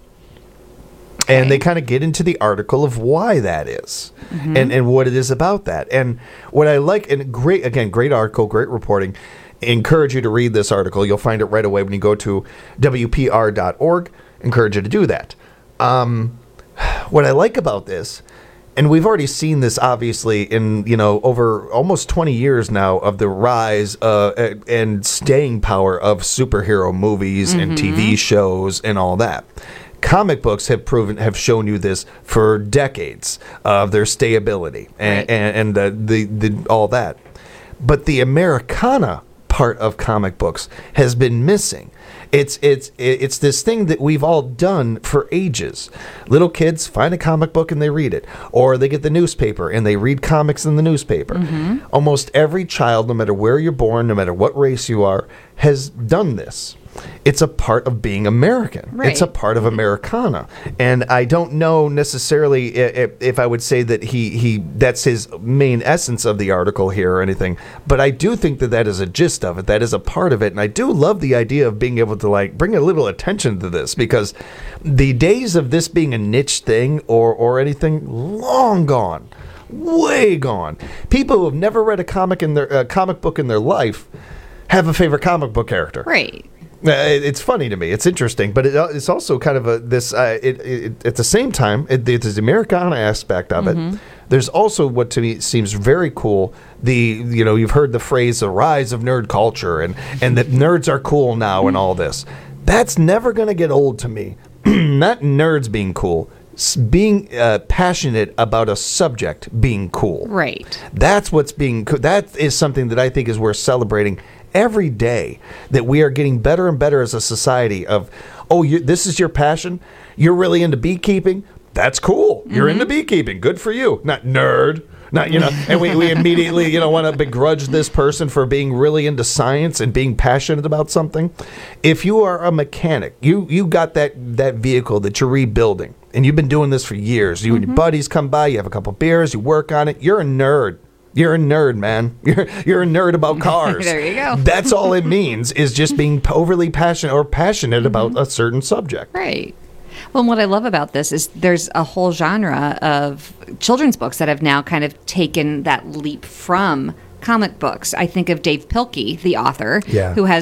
And they kind of get into the article of why that is Mhm. and, and what it is about that. And what I like, and great, again, great article, great reporting. Encourage you to read this article. You'll find it right away when you go to W P R dot org. Encourage you to do that. Um, what I like about this, and we've already seen this obviously in, you know, over almost twenty years now of the rise uh, and staying power of superhero movies and T V shows and all that. Comic books have proven, have shown you this for decades of their stayability and, Right. and, and the, the, the all that. But the Americana part of comic books has been missing. It's it's it's this thing that we've all done for ages. Little kids find a comic book and they read it, or they get the newspaper and they read comics in the newspaper. Mhm. Almost every child, no matter where you're born, no matter what race you are, has done this. It's a part of being American. Right. It's a part of Americana. And I don't know necessarily if, if I would say that he, he that's his main essence of the article here or anything, but I do think that that is a gist of it. That is a part of it. And I do love the idea of being able to like bring a little attention to this, because the days of this being a niche thing or, or anything, long gone. Way gone. People who have never read a comic in their uh, comic book in their life have a favorite comic book character. Right. Uh, it- it's funny to me. It's interesting, but it, uh, it's also kind of a this. Uh, it, it at the same time, it, there's the Americana aspect of Mhm. it. There's also what to me seems very cool. The you know you've heard the phrase "the rise of nerd culture" and and that nerds are cool now and all this. That's never going to get old to me. Not nerds being cool. s- Being uh, passionate about a subject being cool. Right. That's what's being. co- That is something that I think is worth celebrating every day. That we are getting better and better as a society. Of, oh, you, this is your passion. You're really into beekeeping. That's cool. You're into beekeeping. Good for you. Not nerd. Not you know. And we, we immediately you know want to begrudge this person for being really into science and being passionate about something. If you are a mechanic, you you got that that vehicle that you're rebuilding, and you've been doing this for years. You and your buddies come by. You have a couple beers. You work on it. You're a nerd. You're a nerd, man. You're you're a nerd about cars. There you go. That's all it means, is just being overly passionate or passionate about a certain subject. Right. Well, and what I love about this is there's a whole genre of children's books that have now kind of taken that leap from comic books. I think of Dave Pilkey, the author, Yeah. who has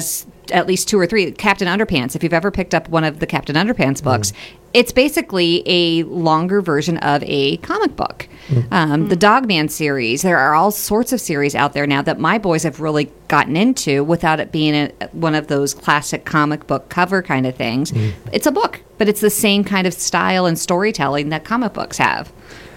at least two or three. Captain Underpants, if you've ever picked up one of the Captain Underpants books, mm. it's basically a longer version of a comic book. Mm. Um, mm. The Dogman series, there are all sorts of series out there now that my boys have really gotten into without it being a, one of those classic comic book cover kind of things. Mm. It's a book, but it's the same kind of style and storytelling that comic books have.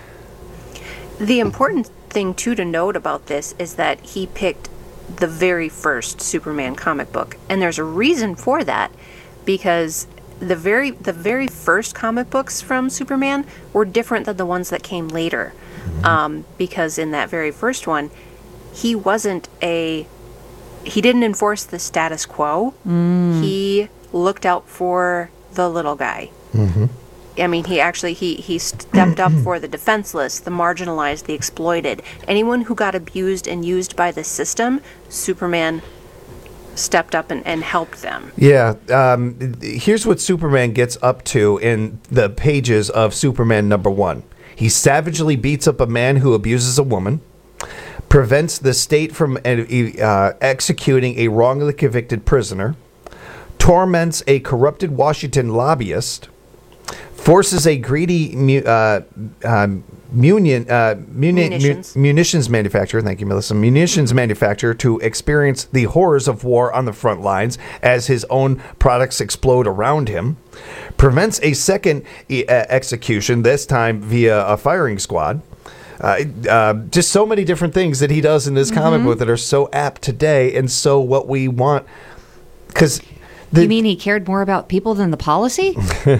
The important thing, too, to note about this is that he picked the very first Superman comic book, and there's a reason for that, because the very the very first comic books from Superman were different than the ones that came later, um, because in that very first one, he wasn't a he didn't enforce the status quo. Mm. He looked out for the little guy. Mm-hmm. I mean, he actually, he, he stepped up for the defenseless, the marginalized, the exploited. Anyone who got abused and used by the system, Superman stepped up and, and helped them. Yeah. Um, here's what Superman gets up to in the pages of Superman number one. He savagely beats up a man who abuses a woman, prevents the state from uh, executing a wrongly convicted prisoner, torments a corrupted Washington lobbyist, forces a greedy mu- uh, uh, munion, uh, muni- munitions. Mu- munitions manufacturer, thank you, Melissa, munitions manufacturer to experience the horrors of war on the front lines as his own products explode around him, prevents a second e- uh, execution, this time via a firing squad. Uh, uh, just so many different things that he does in this mm-hmm. comic book that are so apt today and so what we want. Because you mean he cared more about people than the policy?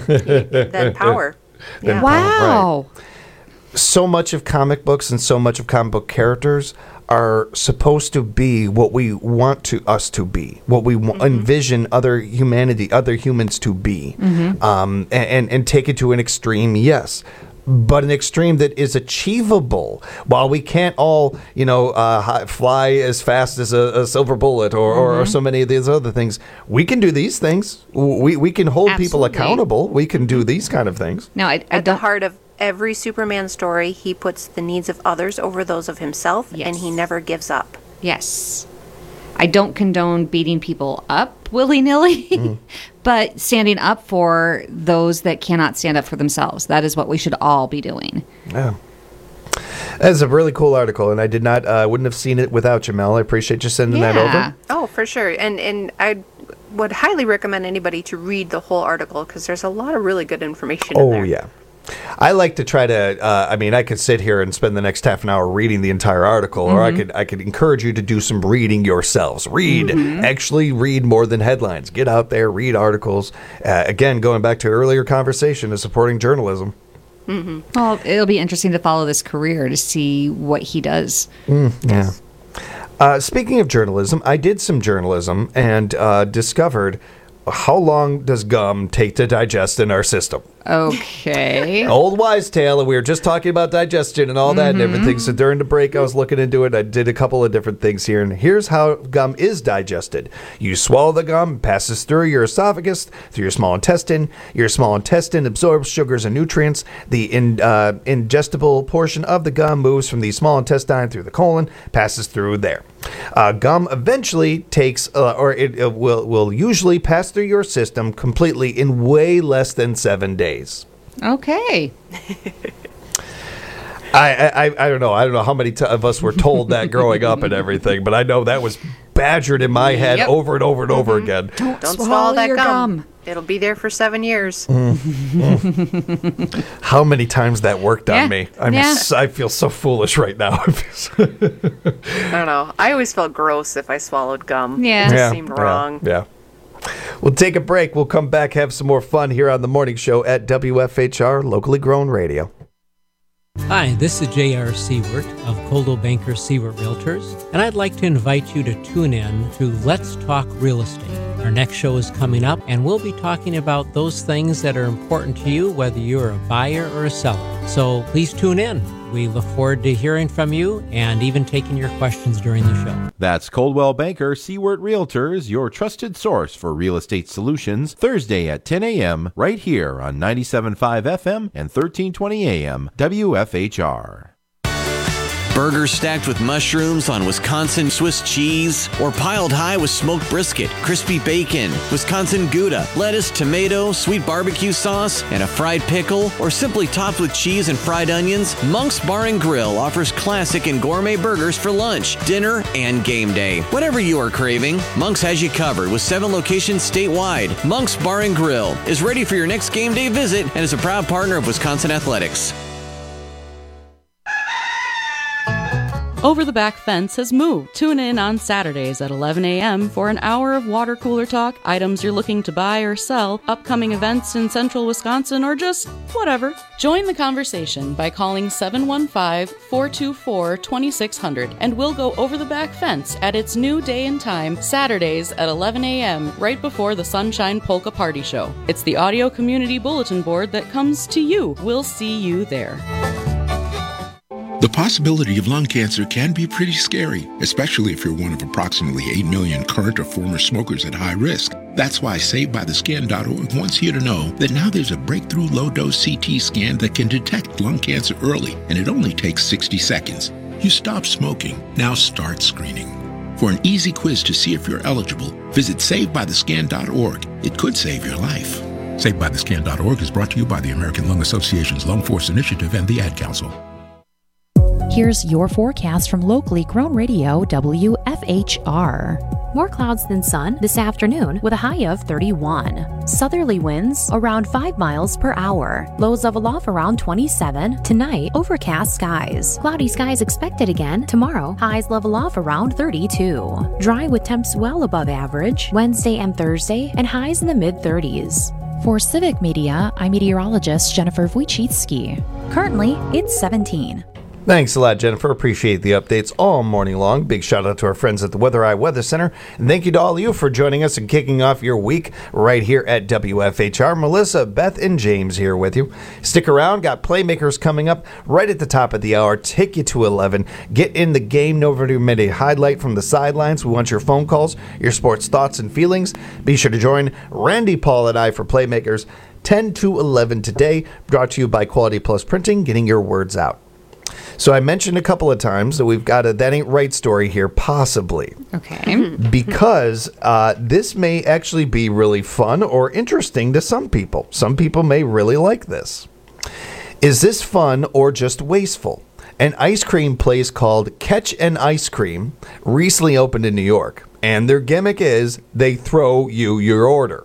Than power. Yeah. Wow. Right. So much of comic books and so much of comic book characters are supposed to be what we want to us to be, what we mm-hmm. envision other humanity, other humans to be, mm-hmm. um, and, and, and take it to an extreme, yes. But an extreme that is achievable. While we can't all, you know, uh, fly as fast as a, a silver bullet or, mm-hmm. or so many of these other things, we can do these things. We we can hold Absolutely. people accountable. We can do these kind of things. No, I, I At the heart of every Superman story, he puts the needs of others over those of himself, yes. and he never gives up. Yes. I don't condone beating people up willy-nilly, mm. but standing up for those that cannot stand up for themselves. That is what we should all be doing. Yeah. That's a really cool article, and I did not, I uh, wouldn't have seen it without you, Mel. I appreciate you sending yeah. that over. Oh, for sure. And and I would highly recommend anybody to read the whole article because there's a lot of really good information oh, in there. Oh, yeah. I like to try to, uh, I mean, I could sit here and spend the next half an hour reading the entire article, mm-hmm. or I could I could encourage you to do some reading yourselves. Read. Mm-hmm. Actually read more than headlines. Get out there, read articles. Uh, again, going back to earlier conversation of supporting journalism. Mm-hmm. Well, it'll be interesting to follow this career to see what he does. Mm, yeah. Uh, speaking of journalism, I did some journalism and uh, discovered how long does gum take to digest in our system? Okay. Old wise tale, and we were just talking about digestion and all that mm-hmm. and everything. So during the break, I was looking into it. I did a couple of different things here, and here's how gum is digested. You swallow the gum, passes through your esophagus, through your small intestine. Your small intestine absorbs sugars and nutrients. The in, uh, ingestible portion of the gum moves from the small intestine through the colon, passes through there. Uh, gum eventually takes, uh, or it, it will will usually pass through your system completely in way less than seven days. Okay. I, I I don't know. I don't know how many t- of us were told that growing up and everything, but I know that was badgered in my head yep. over and over and mm-hmm. over again. Don't, Don't swallow, swallow that your gum. gum. It'll be there for seven years. Mm. How many times that worked yeah. on me? I'm yeah. s- I feel so foolish right now. I don't know. I always felt gross if I swallowed gum. Yeah. It just yeah. seemed wrong. Yeah. yeah. We'll take a break. We'll come back, have some more fun here on the morning show at W F H R, locally grown radio. Hi, this is J R. Siewert of Coldwell Banker Siewert Realtors, and I'd like to invite you to tune in to Let's Talk Real Estate. Our next show is coming up, and we'll be talking about those things that are important to you, whether you're a buyer or a seller. So please tune in. We look forward to hearing from you and even taking your questions during the show. That's Coldwell Banker Siewert Realtors, your trusted source for real estate solutions, Thursday at ten a.m. right here on ninety-seven point five F M and thirteen twenty A M W F H R. Burgers stacked with mushrooms on Wisconsin Swiss cheese, or piled high with smoked brisket, crispy bacon, Wisconsin Gouda, lettuce, tomato, sweet barbecue sauce, and a fried pickle, or simply topped with cheese and fried onions, Monk's Bar and Grill offers classic and gourmet burgers for lunch, dinner, and game day. Whatever you are craving, Monk's has you covered with seven locations statewide. Monk's Bar and Grill is ready for your next game day visit and is a proud partner of Wisconsin Athletics. Over the Back Fence has moved. Tune in on Saturdays at eleven a.m. for an hour of water cooler talk, items you're looking to buy or sell, upcoming events in central Wisconsin, or just whatever. Join the conversation by calling seven one five, four two four, two six zero zero and we'll go over the back fence at its new day and time, Saturdays at eleven a.m., right before the Sunshine Polka Party Show. It's the audio community bulletin board that comes to you. We'll see you there. The possibility of lung cancer can be pretty scary, especially if you're one of approximately eight million current or former smokers at high risk. That's why Saved By The Scan dot org wants you to know that now there's a breakthrough low-dose C T scan that can detect lung cancer early, and it only takes sixty seconds. You stop smoking, now start screening. For an easy quiz to see if you're eligible, visit Saved By The Scan dot org. It could save your life. Saved By The Scan dot org is brought to you by the American Lung Association's Lung Force Initiative and the Ad Council. Here's your forecast from locally grown radio W F H R. More clouds than sun this afternoon with a high of thirty-one. Southerly winds around five miles per hour. Lows level off around twenty-seven. Tonight, overcast skies. Cloudy skies expected again. Tomorrow, highs level off around thirty-two. Dry with temps well above average. Wednesday and Thursday, and highs in the mid-thirties. For Civic Media, I'm meteorologist Jennifer Wojcicki. Currently, it's seventeen. Thanks a lot, Jennifer. Appreciate the updates all morning long. Big shout out to our friends at the Weather Eye Weather Center. And thank you to all of you for joining us and kicking off your week right here at W F H R. Melissa, Beth, and James here with you. Stick around. Got Playmakers coming up right at the top of the hour. Take you to eleven. Get in the game. Nobody made a highlight from the sidelines. We want your phone calls, your sports thoughts and feelings. Be sure to join Randy, Paul, and I for Playmakers ten to eleven today. Brought to you by Quality Plus Printing, getting your words out. So I mentioned a couple of times that we've got a That Ain't Right story here, possibly. Okay. Because uh, this may actually be really fun or interesting to some people. Some people may really like this. Is this fun or just wasteful? An ice cream place called Catch and Ice Cream recently opened in New York. And their gimmick is they throw you your order.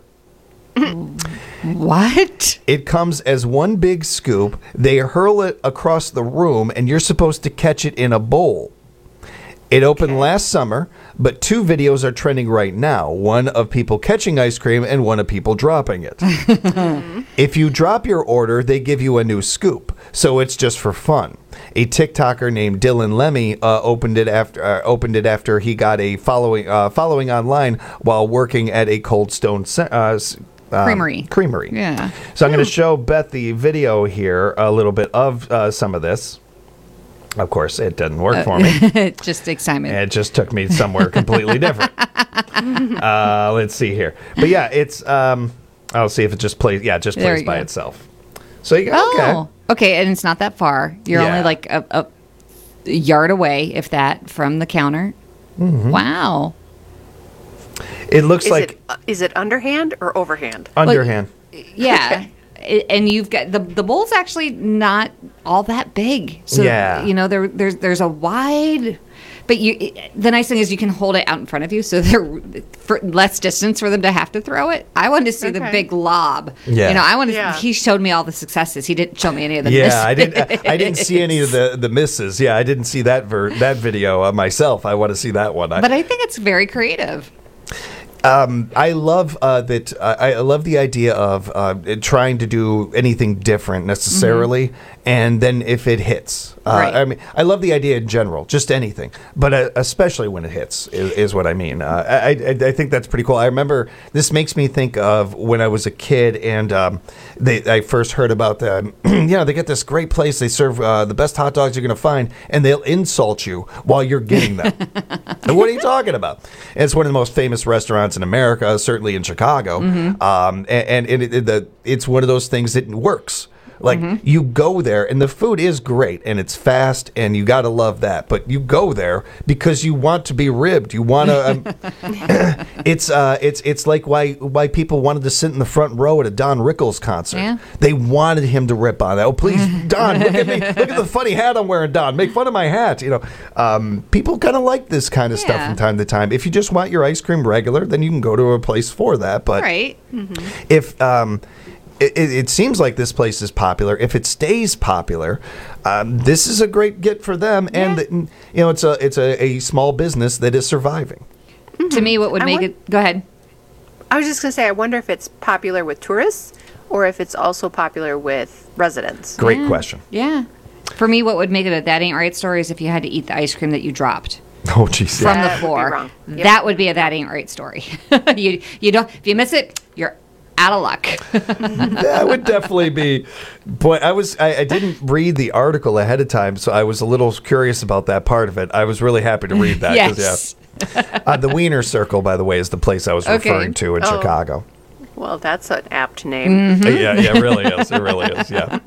What? It comes as one big scoop. They hurl it across the room, and you're supposed to catch it in a bowl. It opened okay. last summer, but two videos are trending right now. One of people catching ice cream and one of people dropping it. If you drop your order, they give you a new scoop. So it's just for fun. A TikToker named Dylan Lemmy uh, opened it after uh, opened it after he got a following uh, following online while working at a Cold Stone uh, Um, creamery. Creamery. Yeah. So I'm going to show Beth the video here, a little bit of uh, some of this. Of course, it didn't work uh, for me. It just takes time. It just took me somewhere completely different. Uh, let's see here. But yeah, it's, um, I'll see if it just plays, yeah, it just plays by go. itself. So you go, oh, okay. Okay, and it's not that far. You're yeah. only like a, a yard away, if that, from the counter. Mm-hmm. Wow. It looks is like... It, uh, is it underhand or overhand? Underhand. Like, yeah. And you've got... The, the bowl's actually not all that big. So, yeah. you know, there, there's there's a wide... But you, the nice thing is you can hold it out in front of you, so there's for less distance for them to have to throw it. I wanted to see okay. the big lob. Yeah. You know, I wanted. Yeah. He showed me all the successes. He didn't show me any of the yeah, misses. I didn't. I didn't see any of the, the misses. Yeah, I didn't see that ver- that video uh, myself. I want to see that one. I, but I think it's very creative. Um, I love uh, that. Uh, I love the idea of uh, trying to do anything different necessarily, mm-hmm. and then if it hits, uh, right. I mean, I love the idea in general, just anything, but uh, especially when it hits is, is what I mean. Uh, I, I I think that's pretty cool. I remember this makes me think of when I was a kid, and um, they I first heard about the. You know, they get this great place. They serve uh, the best hot dogs you're going to find, and they'll insult you while you're getting them. And what are you talking about? And it's one of the most famous restaurants in America, certainly in Chicago, mm-hmm. um, and, and it, it, the, it's one of those things that works. Like, Mhm. you go there, and the food is great, and it's fast, and you got to love that. But you go there because you want to be ribbed. You want to. Um, it's uh, it's it's like why why people wanted to sit in the front row at a Don Rickles concert. Yeah. They wanted him to rip on that. Oh, please, Don, look at me. Look at the funny hat I'm wearing, Don. Make fun of my hat. You know, um, people kind of like this kind of stuff Yeah. from time to time. If you just want your ice cream regular, then you can go to a place for that. But Right. if um, it, it it seems like this place is popular, if it stays popular, um, this is a great get for them, and the- you know, it's a it's a, a small business that is surviving. To me, what would I make won- it. Go ahead. I was just going to say, I wonder if it's popular with tourists or if it's also popular with residents. Great Yeah. question. Yeah. For me, what would make it a That Ain't Right story is if you had to eat the ice cream that you dropped Oh, jeez. from That the would be floor. wrong. Yep. That would be a That Ain't Right story. you you don't if you miss it, you're out of luck. That would definitely be. Boy, I was I, I didn't read the article ahead of time, so I was a little curious about that part of it. I was really happy to read that. 'cause, Yes. yeah. uh, the Wiener Circle, by the way, is the place I was Okay. referring to in Oh. Chicago. Well, that's an apt name. Uh, Yeah, yeah, it really is. It really is. Yeah.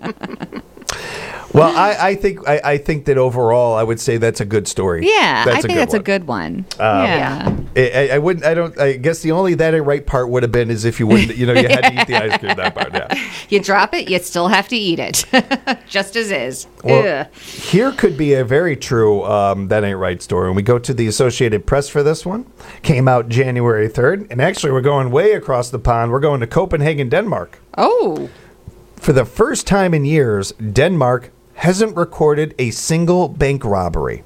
Well, I, I think I, I think that overall, I would say that's a good story. Yeah, That's I a think good that's one. a good one. Um, yeah. I, I- I wouldn't. I don't. I guess the only that ain't right part would have been is if you wouldn't. You know, you had to eat the ice cream. That part. Yeah. You drop it, you still have to eat it. Just as is. Well, Ugh. here could be a very true um, that ain't right story. When we go to the Associated Press for this one, came out January third, and actually we're going way across the pond. We're going to Copenhagen, Denmark. Oh. For the first time in years, Denmark hasn't recorded a single bank robbery.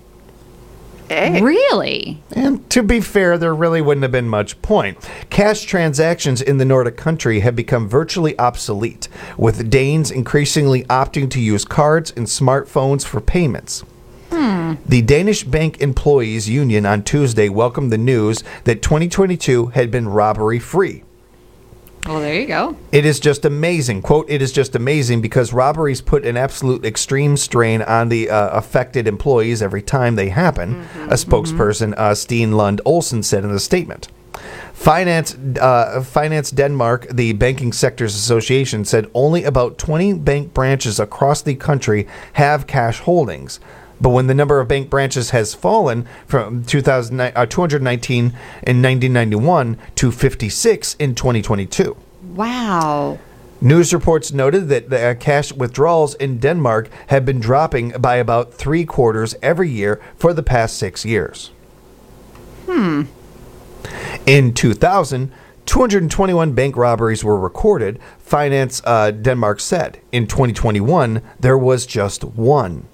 Really? And to be fair, there really wouldn't have been much point. Cash transactions in the Nordic country have become virtually obsolete, with Danes increasingly opting to use cards and smartphones for payments. Hmm. The Danish Bank Employees Union on Tuesday welcomed the news that twenty twenty-two had been robbery-free. Well, there you go. It is just amazing. Quote, it is just amazing because robberies put an absolute extreme strain on the uh, affected employees every time they happen, a spokesperson, uh, Steen Lund Olsen, said in a statement. Finance, uh, Finance Denmark, the Banking Sectors Association, said only about twenty bank branches across the country have cash holdings. But when the number of bank branches has fallen from two thousand, uh, two hundred nineteen in nineteen ninety-one to fifty-six in twenty twenty-two. Wow. News reports noted that the uh, cash withdrawals in Denmark have been dropping by about three quarters every year for the past six years. Hmm. In two thousand, two hundred twenty-one bank robberies were recorded, Finance uh, Denmark said. In twenty twenty-one, there was just one.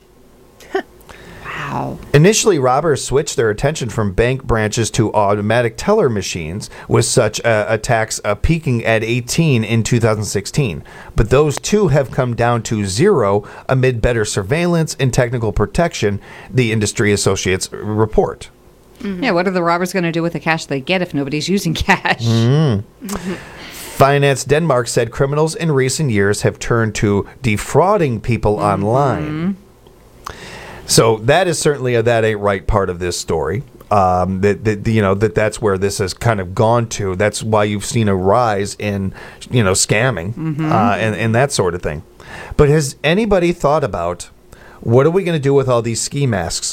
Wow. Initially, robbers switched their attention from bank branches to automatic teller machines, with such uh, attacks uh, peaking at eighteen in two thousand sixteen. But those too have come down to zero amid better surveillance and technical protection, the industry associates report. Yeah, what are the robbers going to do with the cash they get if nobody's using cash? Mm. Finance Denmark said criminals in recent years have turned to defrauding people online. So that is certainly a that ain't right part of this story. Um, that, that you know that that's where this has kind of gone to. That's why you've seen a rise in you know scamming Mhm. uh, and and that sort of thing. But has anybody thought about what are we going to do with all these ski masks?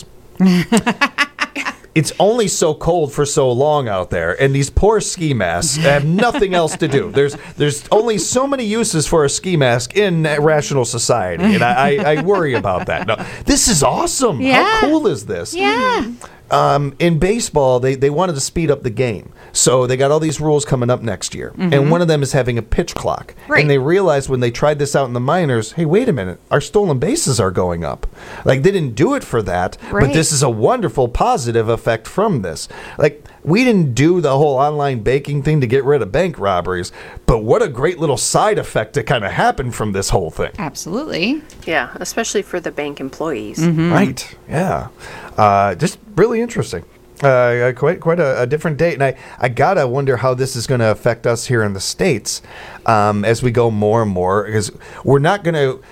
It's only so cold for so long out there, and these poor ski masks have nothing else to do. There's there's only so many uses for a ski mask in a rational society, and I, I, I worry about that. No, this is awesome. Yeah. How cool is this? Yeah. Um, in baseball, they, they wanted to speed up the game. So they got all these rules coming up next year. Mhm. And one of them is having a pitch clock. Right. And they realized when they tried this out in the minors, hey, wait a minute, our stolen bases are going up. Like, they didn't do it for that, but Right. this is a wonderful positive effect from this. Like, we didn't do the whole online banking thing to get rid of bank robberies, but what a great little side effect to kind of happen from this whole thing. Absolutely. Yeah, especially for the bank employees. Right. Yeah. Uh, just really interesting. Uh, quite quite a, a different date, and I, I gotta wonder how this is going to affect us here in the States um, as we go more and more, because we're not going to.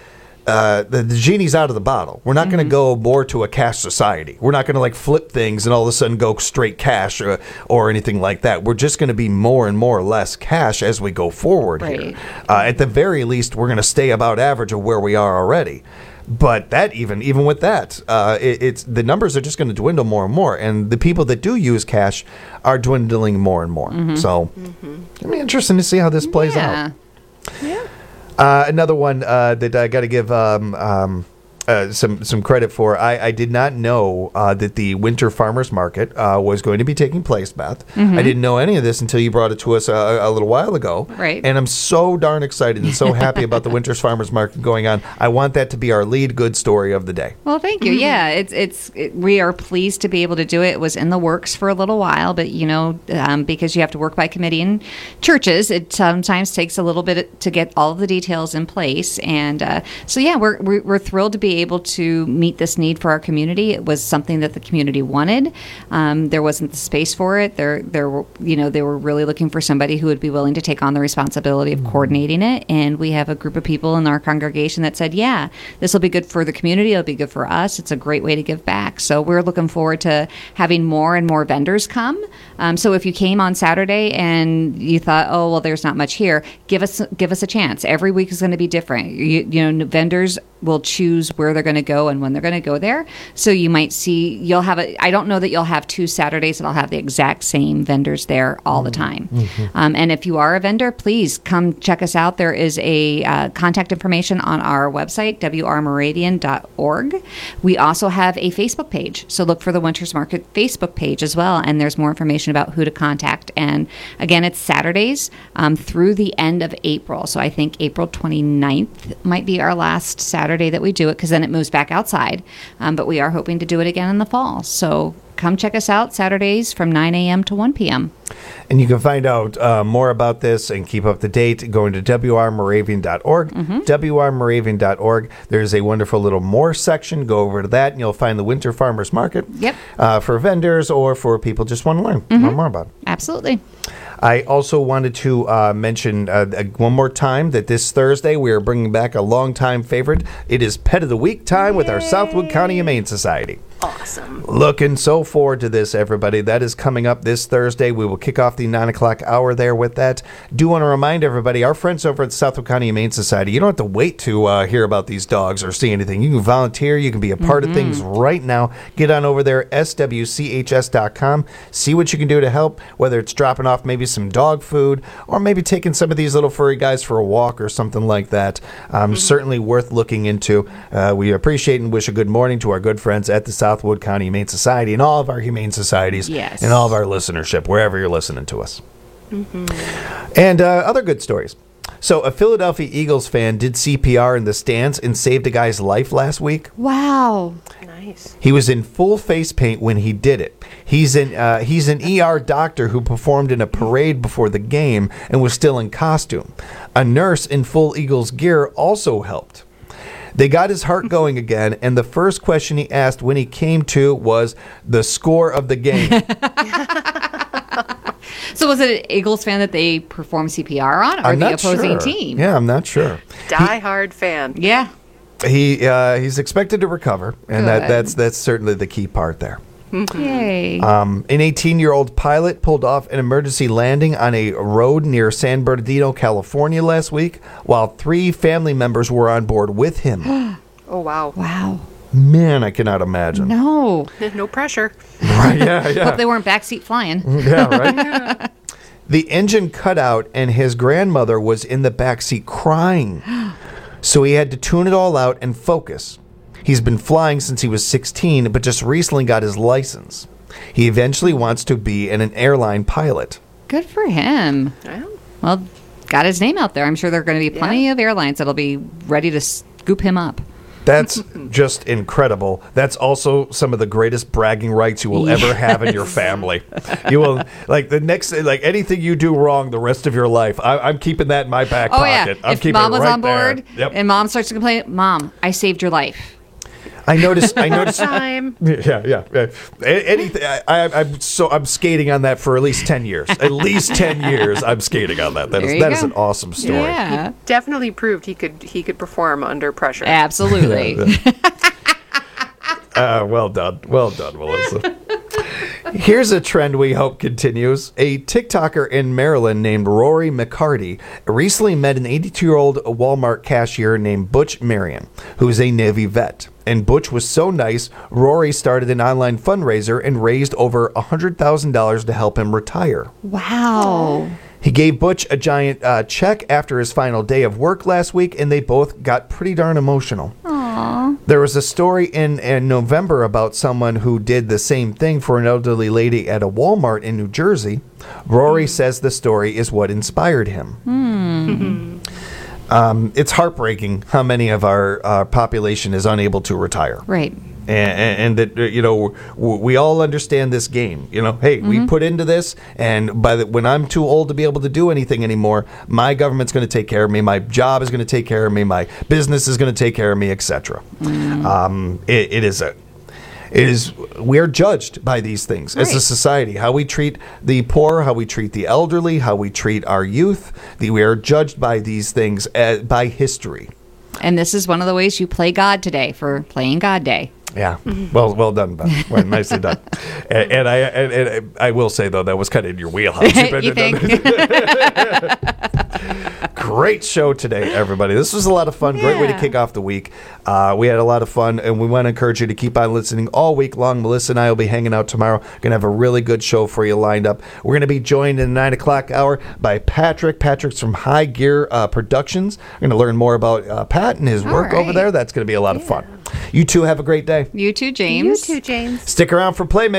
uh, the, the genie's out of the bottle. We're not going to go more to a cash society. We're not going to like flip things and all of a sudden go straight cash or, or anything like that. We're just going to be more and more less cash as we go forward Right. here. Uh, at the very least, we're going to stay about average of where we are already. But that even even with that, uh, it, it's the numbers are just going to dwindle more and more, and the people that do use cash are dwindling more and more. Mhm. So it'll be interesting to see how this plays Yeah. out. Uh, another one uh, that I got to give um, um, uh, some some credit for. I, I did not know uh, that the Winter Farmers Market uh, was going to be taking place, Beth. Mhm. I didn't know any of this until you brought it to us a, a little while ago. Right. And I'm so darn excited and so happy about the Winter Farmers Market going on. I want that to be our lead good story of the day. Well, thank you. Yeah, it's it's it, we are pleased to be able to do it. It was in the works for a little while, but you know, um, because you have to work by committee in churches, it sometimes takes a little bit to get all of the details in place. And uh, so, yeah, we're, we're we're thrilled to be able to meet this need for our community. It was something that the community wanted. Um, there wasn't the space for it. There there were you know they were really looking for somebody who would be willing to take on the responsibility of coordinating it. And we have a group of people in our congregation that said, yeah, this will be good for the community. It'll be good for us. It's a great way to give back. So we're looking forward to having more and more vendors come. Um, so if you came on Saturday and you thought, oh, well, there's not much here, give us give us a chance. Every week is going to be different. You, you know, vendors will choose where they're going to go and when they're going to go there. So you might see, you'll have a, I don't know that you'll have two Saturdays that I'll have the exact same vendors there all the time. Um, and if you are a vendor, please come check us out. There is a uh, contact information on our website, w r moravian dot org. We also have a Facebook page. So look for the Winters Market Facebook page as well. And there's more information about who to contact. And again, it's Saturdays um, through the end of April. So I think April twenty-ninth might be our last Saturday that we do it, because then it moves back outside. Um, but we are hoping to do it again in the fall. So come check us out Saturdays from nine a.m. to one p.m. And you can find out uh, more about this and keep up to date going to w r moravian dot org. Mm-hmm. w r moravian dot org. There's a wonderful little more section. Go over to that and you'll find the Winter Farmers Market. Yep. Uh, for vendors or for people just want to learn, Mhm. learn more about it. Absolutely. I also wanted to uh, mention uh, uh, one more time that this Thursday we are bringing back a longtime favorite. It is Pet of the Week time with our Southwood County Humane Society. Awesome. Looking so forward to this, everybody. That is coming up this Thursday. We will kick off the nine o'clock hour there with that. Do want to remind everybody, our friends over at Southwood County Humane Society, you don't have to wait to uh, hear about these dogs or see anything. You can volunteer. You can be a part Mhm. of things right now. Get on over there, s w c h s dot com. See what you can do to help, whether it's dropping off maybe some dog food or maybe taking some of these little furry guys for a walk or something like that. Um, Certainly worth looking into. Uh, we appreciate and wish a good morning to our good friends at the Southwood County Humane Society and all of our humane societies Yes. and all of our listenership, wherever you're listening to us. Mm-hmm. And uh, other good stories. So a Philadelphia Eagles fan did C P R in the stands and saved a guy's life last week. Wow. Nice. He was in full face paint when he did it. He's an uh, he's an E R doctor who performed in a parade before the game and was still in costume. A nurse in full Eagles gear also helped. They got his heart going again, and the first question he asked when he came to was the score of the game. So was it an Eagles fan that they performed C P R on, or I'm the not opposing sure. team? Yeah, I'm not sure. Die hard fan. Yeah. He uh, he's expected to recover, and that, Good. that's that's certainly the key part there. Yay. Um, an eighteen-year-old pilot pulled off an emergency landing on a road near San Bernardino, California last week, while three family members were on board with him. Oh, wow. Wow. Man, I cannot imagine. No. No pressure. Right, yeah, yeah. Hope they weren't backseat flying. Yeah, right? The engine cut out, and his grandmother was in the backseat crying. So he had to tune it all out and focus. He's been flying since he was sixteen, but just recently got his license. He eventually wants to be an, an airline pilot. Good for him. Well, got his name out there. I'm sure there are going to be plenty of airlines that'll be ready to scoop him up. That's just incredible. That's also some of the greatest bragging rights you will ever have in your Yes. family. You will, like, the next, like, anything you do wrong the rest of your life, I, I'm keeping that in my back Oh, pocket. yeah. I'm If keeping mom it was right on board there. Yep. and mom starts to complain, Mom, I saved your life. I noticed. I noticed. Time. Yeah, yeah. yeah. A- Anything. I, I, I'm so. I'm skating on that for at least ten years. At least ten years. I'm skating on that. That There is. you That go. is an awesome story. Yeah. Definitely proved he could he could perform under pressure. Absolutely. Uh, well done. Well done, Melissa. Here's a trend we hope continues. A TikToker in Maryland named Rory McCarty recently met an eighty-two-year-old Walmart cashier named Butch Marion, who's a Navy vet. And Butch was so nice, Rory started an online fundraiser and raised over one hundred thousand dollars to help him retire. Wow. He gave Butch a giant uh, check after his final day of work last week, and they both got pretty darn emotional. Aww. There was a story in, in November about someone who did the same thing for an elderly lady at a Walmart in New Jersey. Rory says the story is what inspired him. Hmm. Um, it's heartbreaking how many of our uh, population is unable to retire. Right. And, and that, uh, you know, w- we all understand this game. You know, hey, we Mhm. put into this, and by the, when I'm too old to be able to do anything anymore, my government's going to take care of me, my job is going to take care of me, my business is going to take care of me, et cetera. Um, it, it is a, it is. We are judged by these things as a Right. society. How we treat the poor, how we treat the elderly, how we treat our youth. The, we are judged by these things uh, by history. And this is one of the ways you play God today for playing God Day. Yeah, well, well done, Beth. Well, nicely done. And, and I, and, and I will say though, that was kind of in your wheelhouse. You think? Great show today, everybody. This was a lot of fun. Great way to Yeah. kick off the week. Uh, we had a lot of fun, and we want to encourage you to keep on listening all week long. Melissa and I will be hanging out tomorrow. Going to have a really good show for you lined up. We're going to be joined in the nine o'clock hour by Patrick. Patrick's from High Gear uh, Productions. We're going to learn more about uh, Pat and his All work over right. there. That's going to be a lot of fun. You two have a great day. You too, James. You too, James. Stick around for Play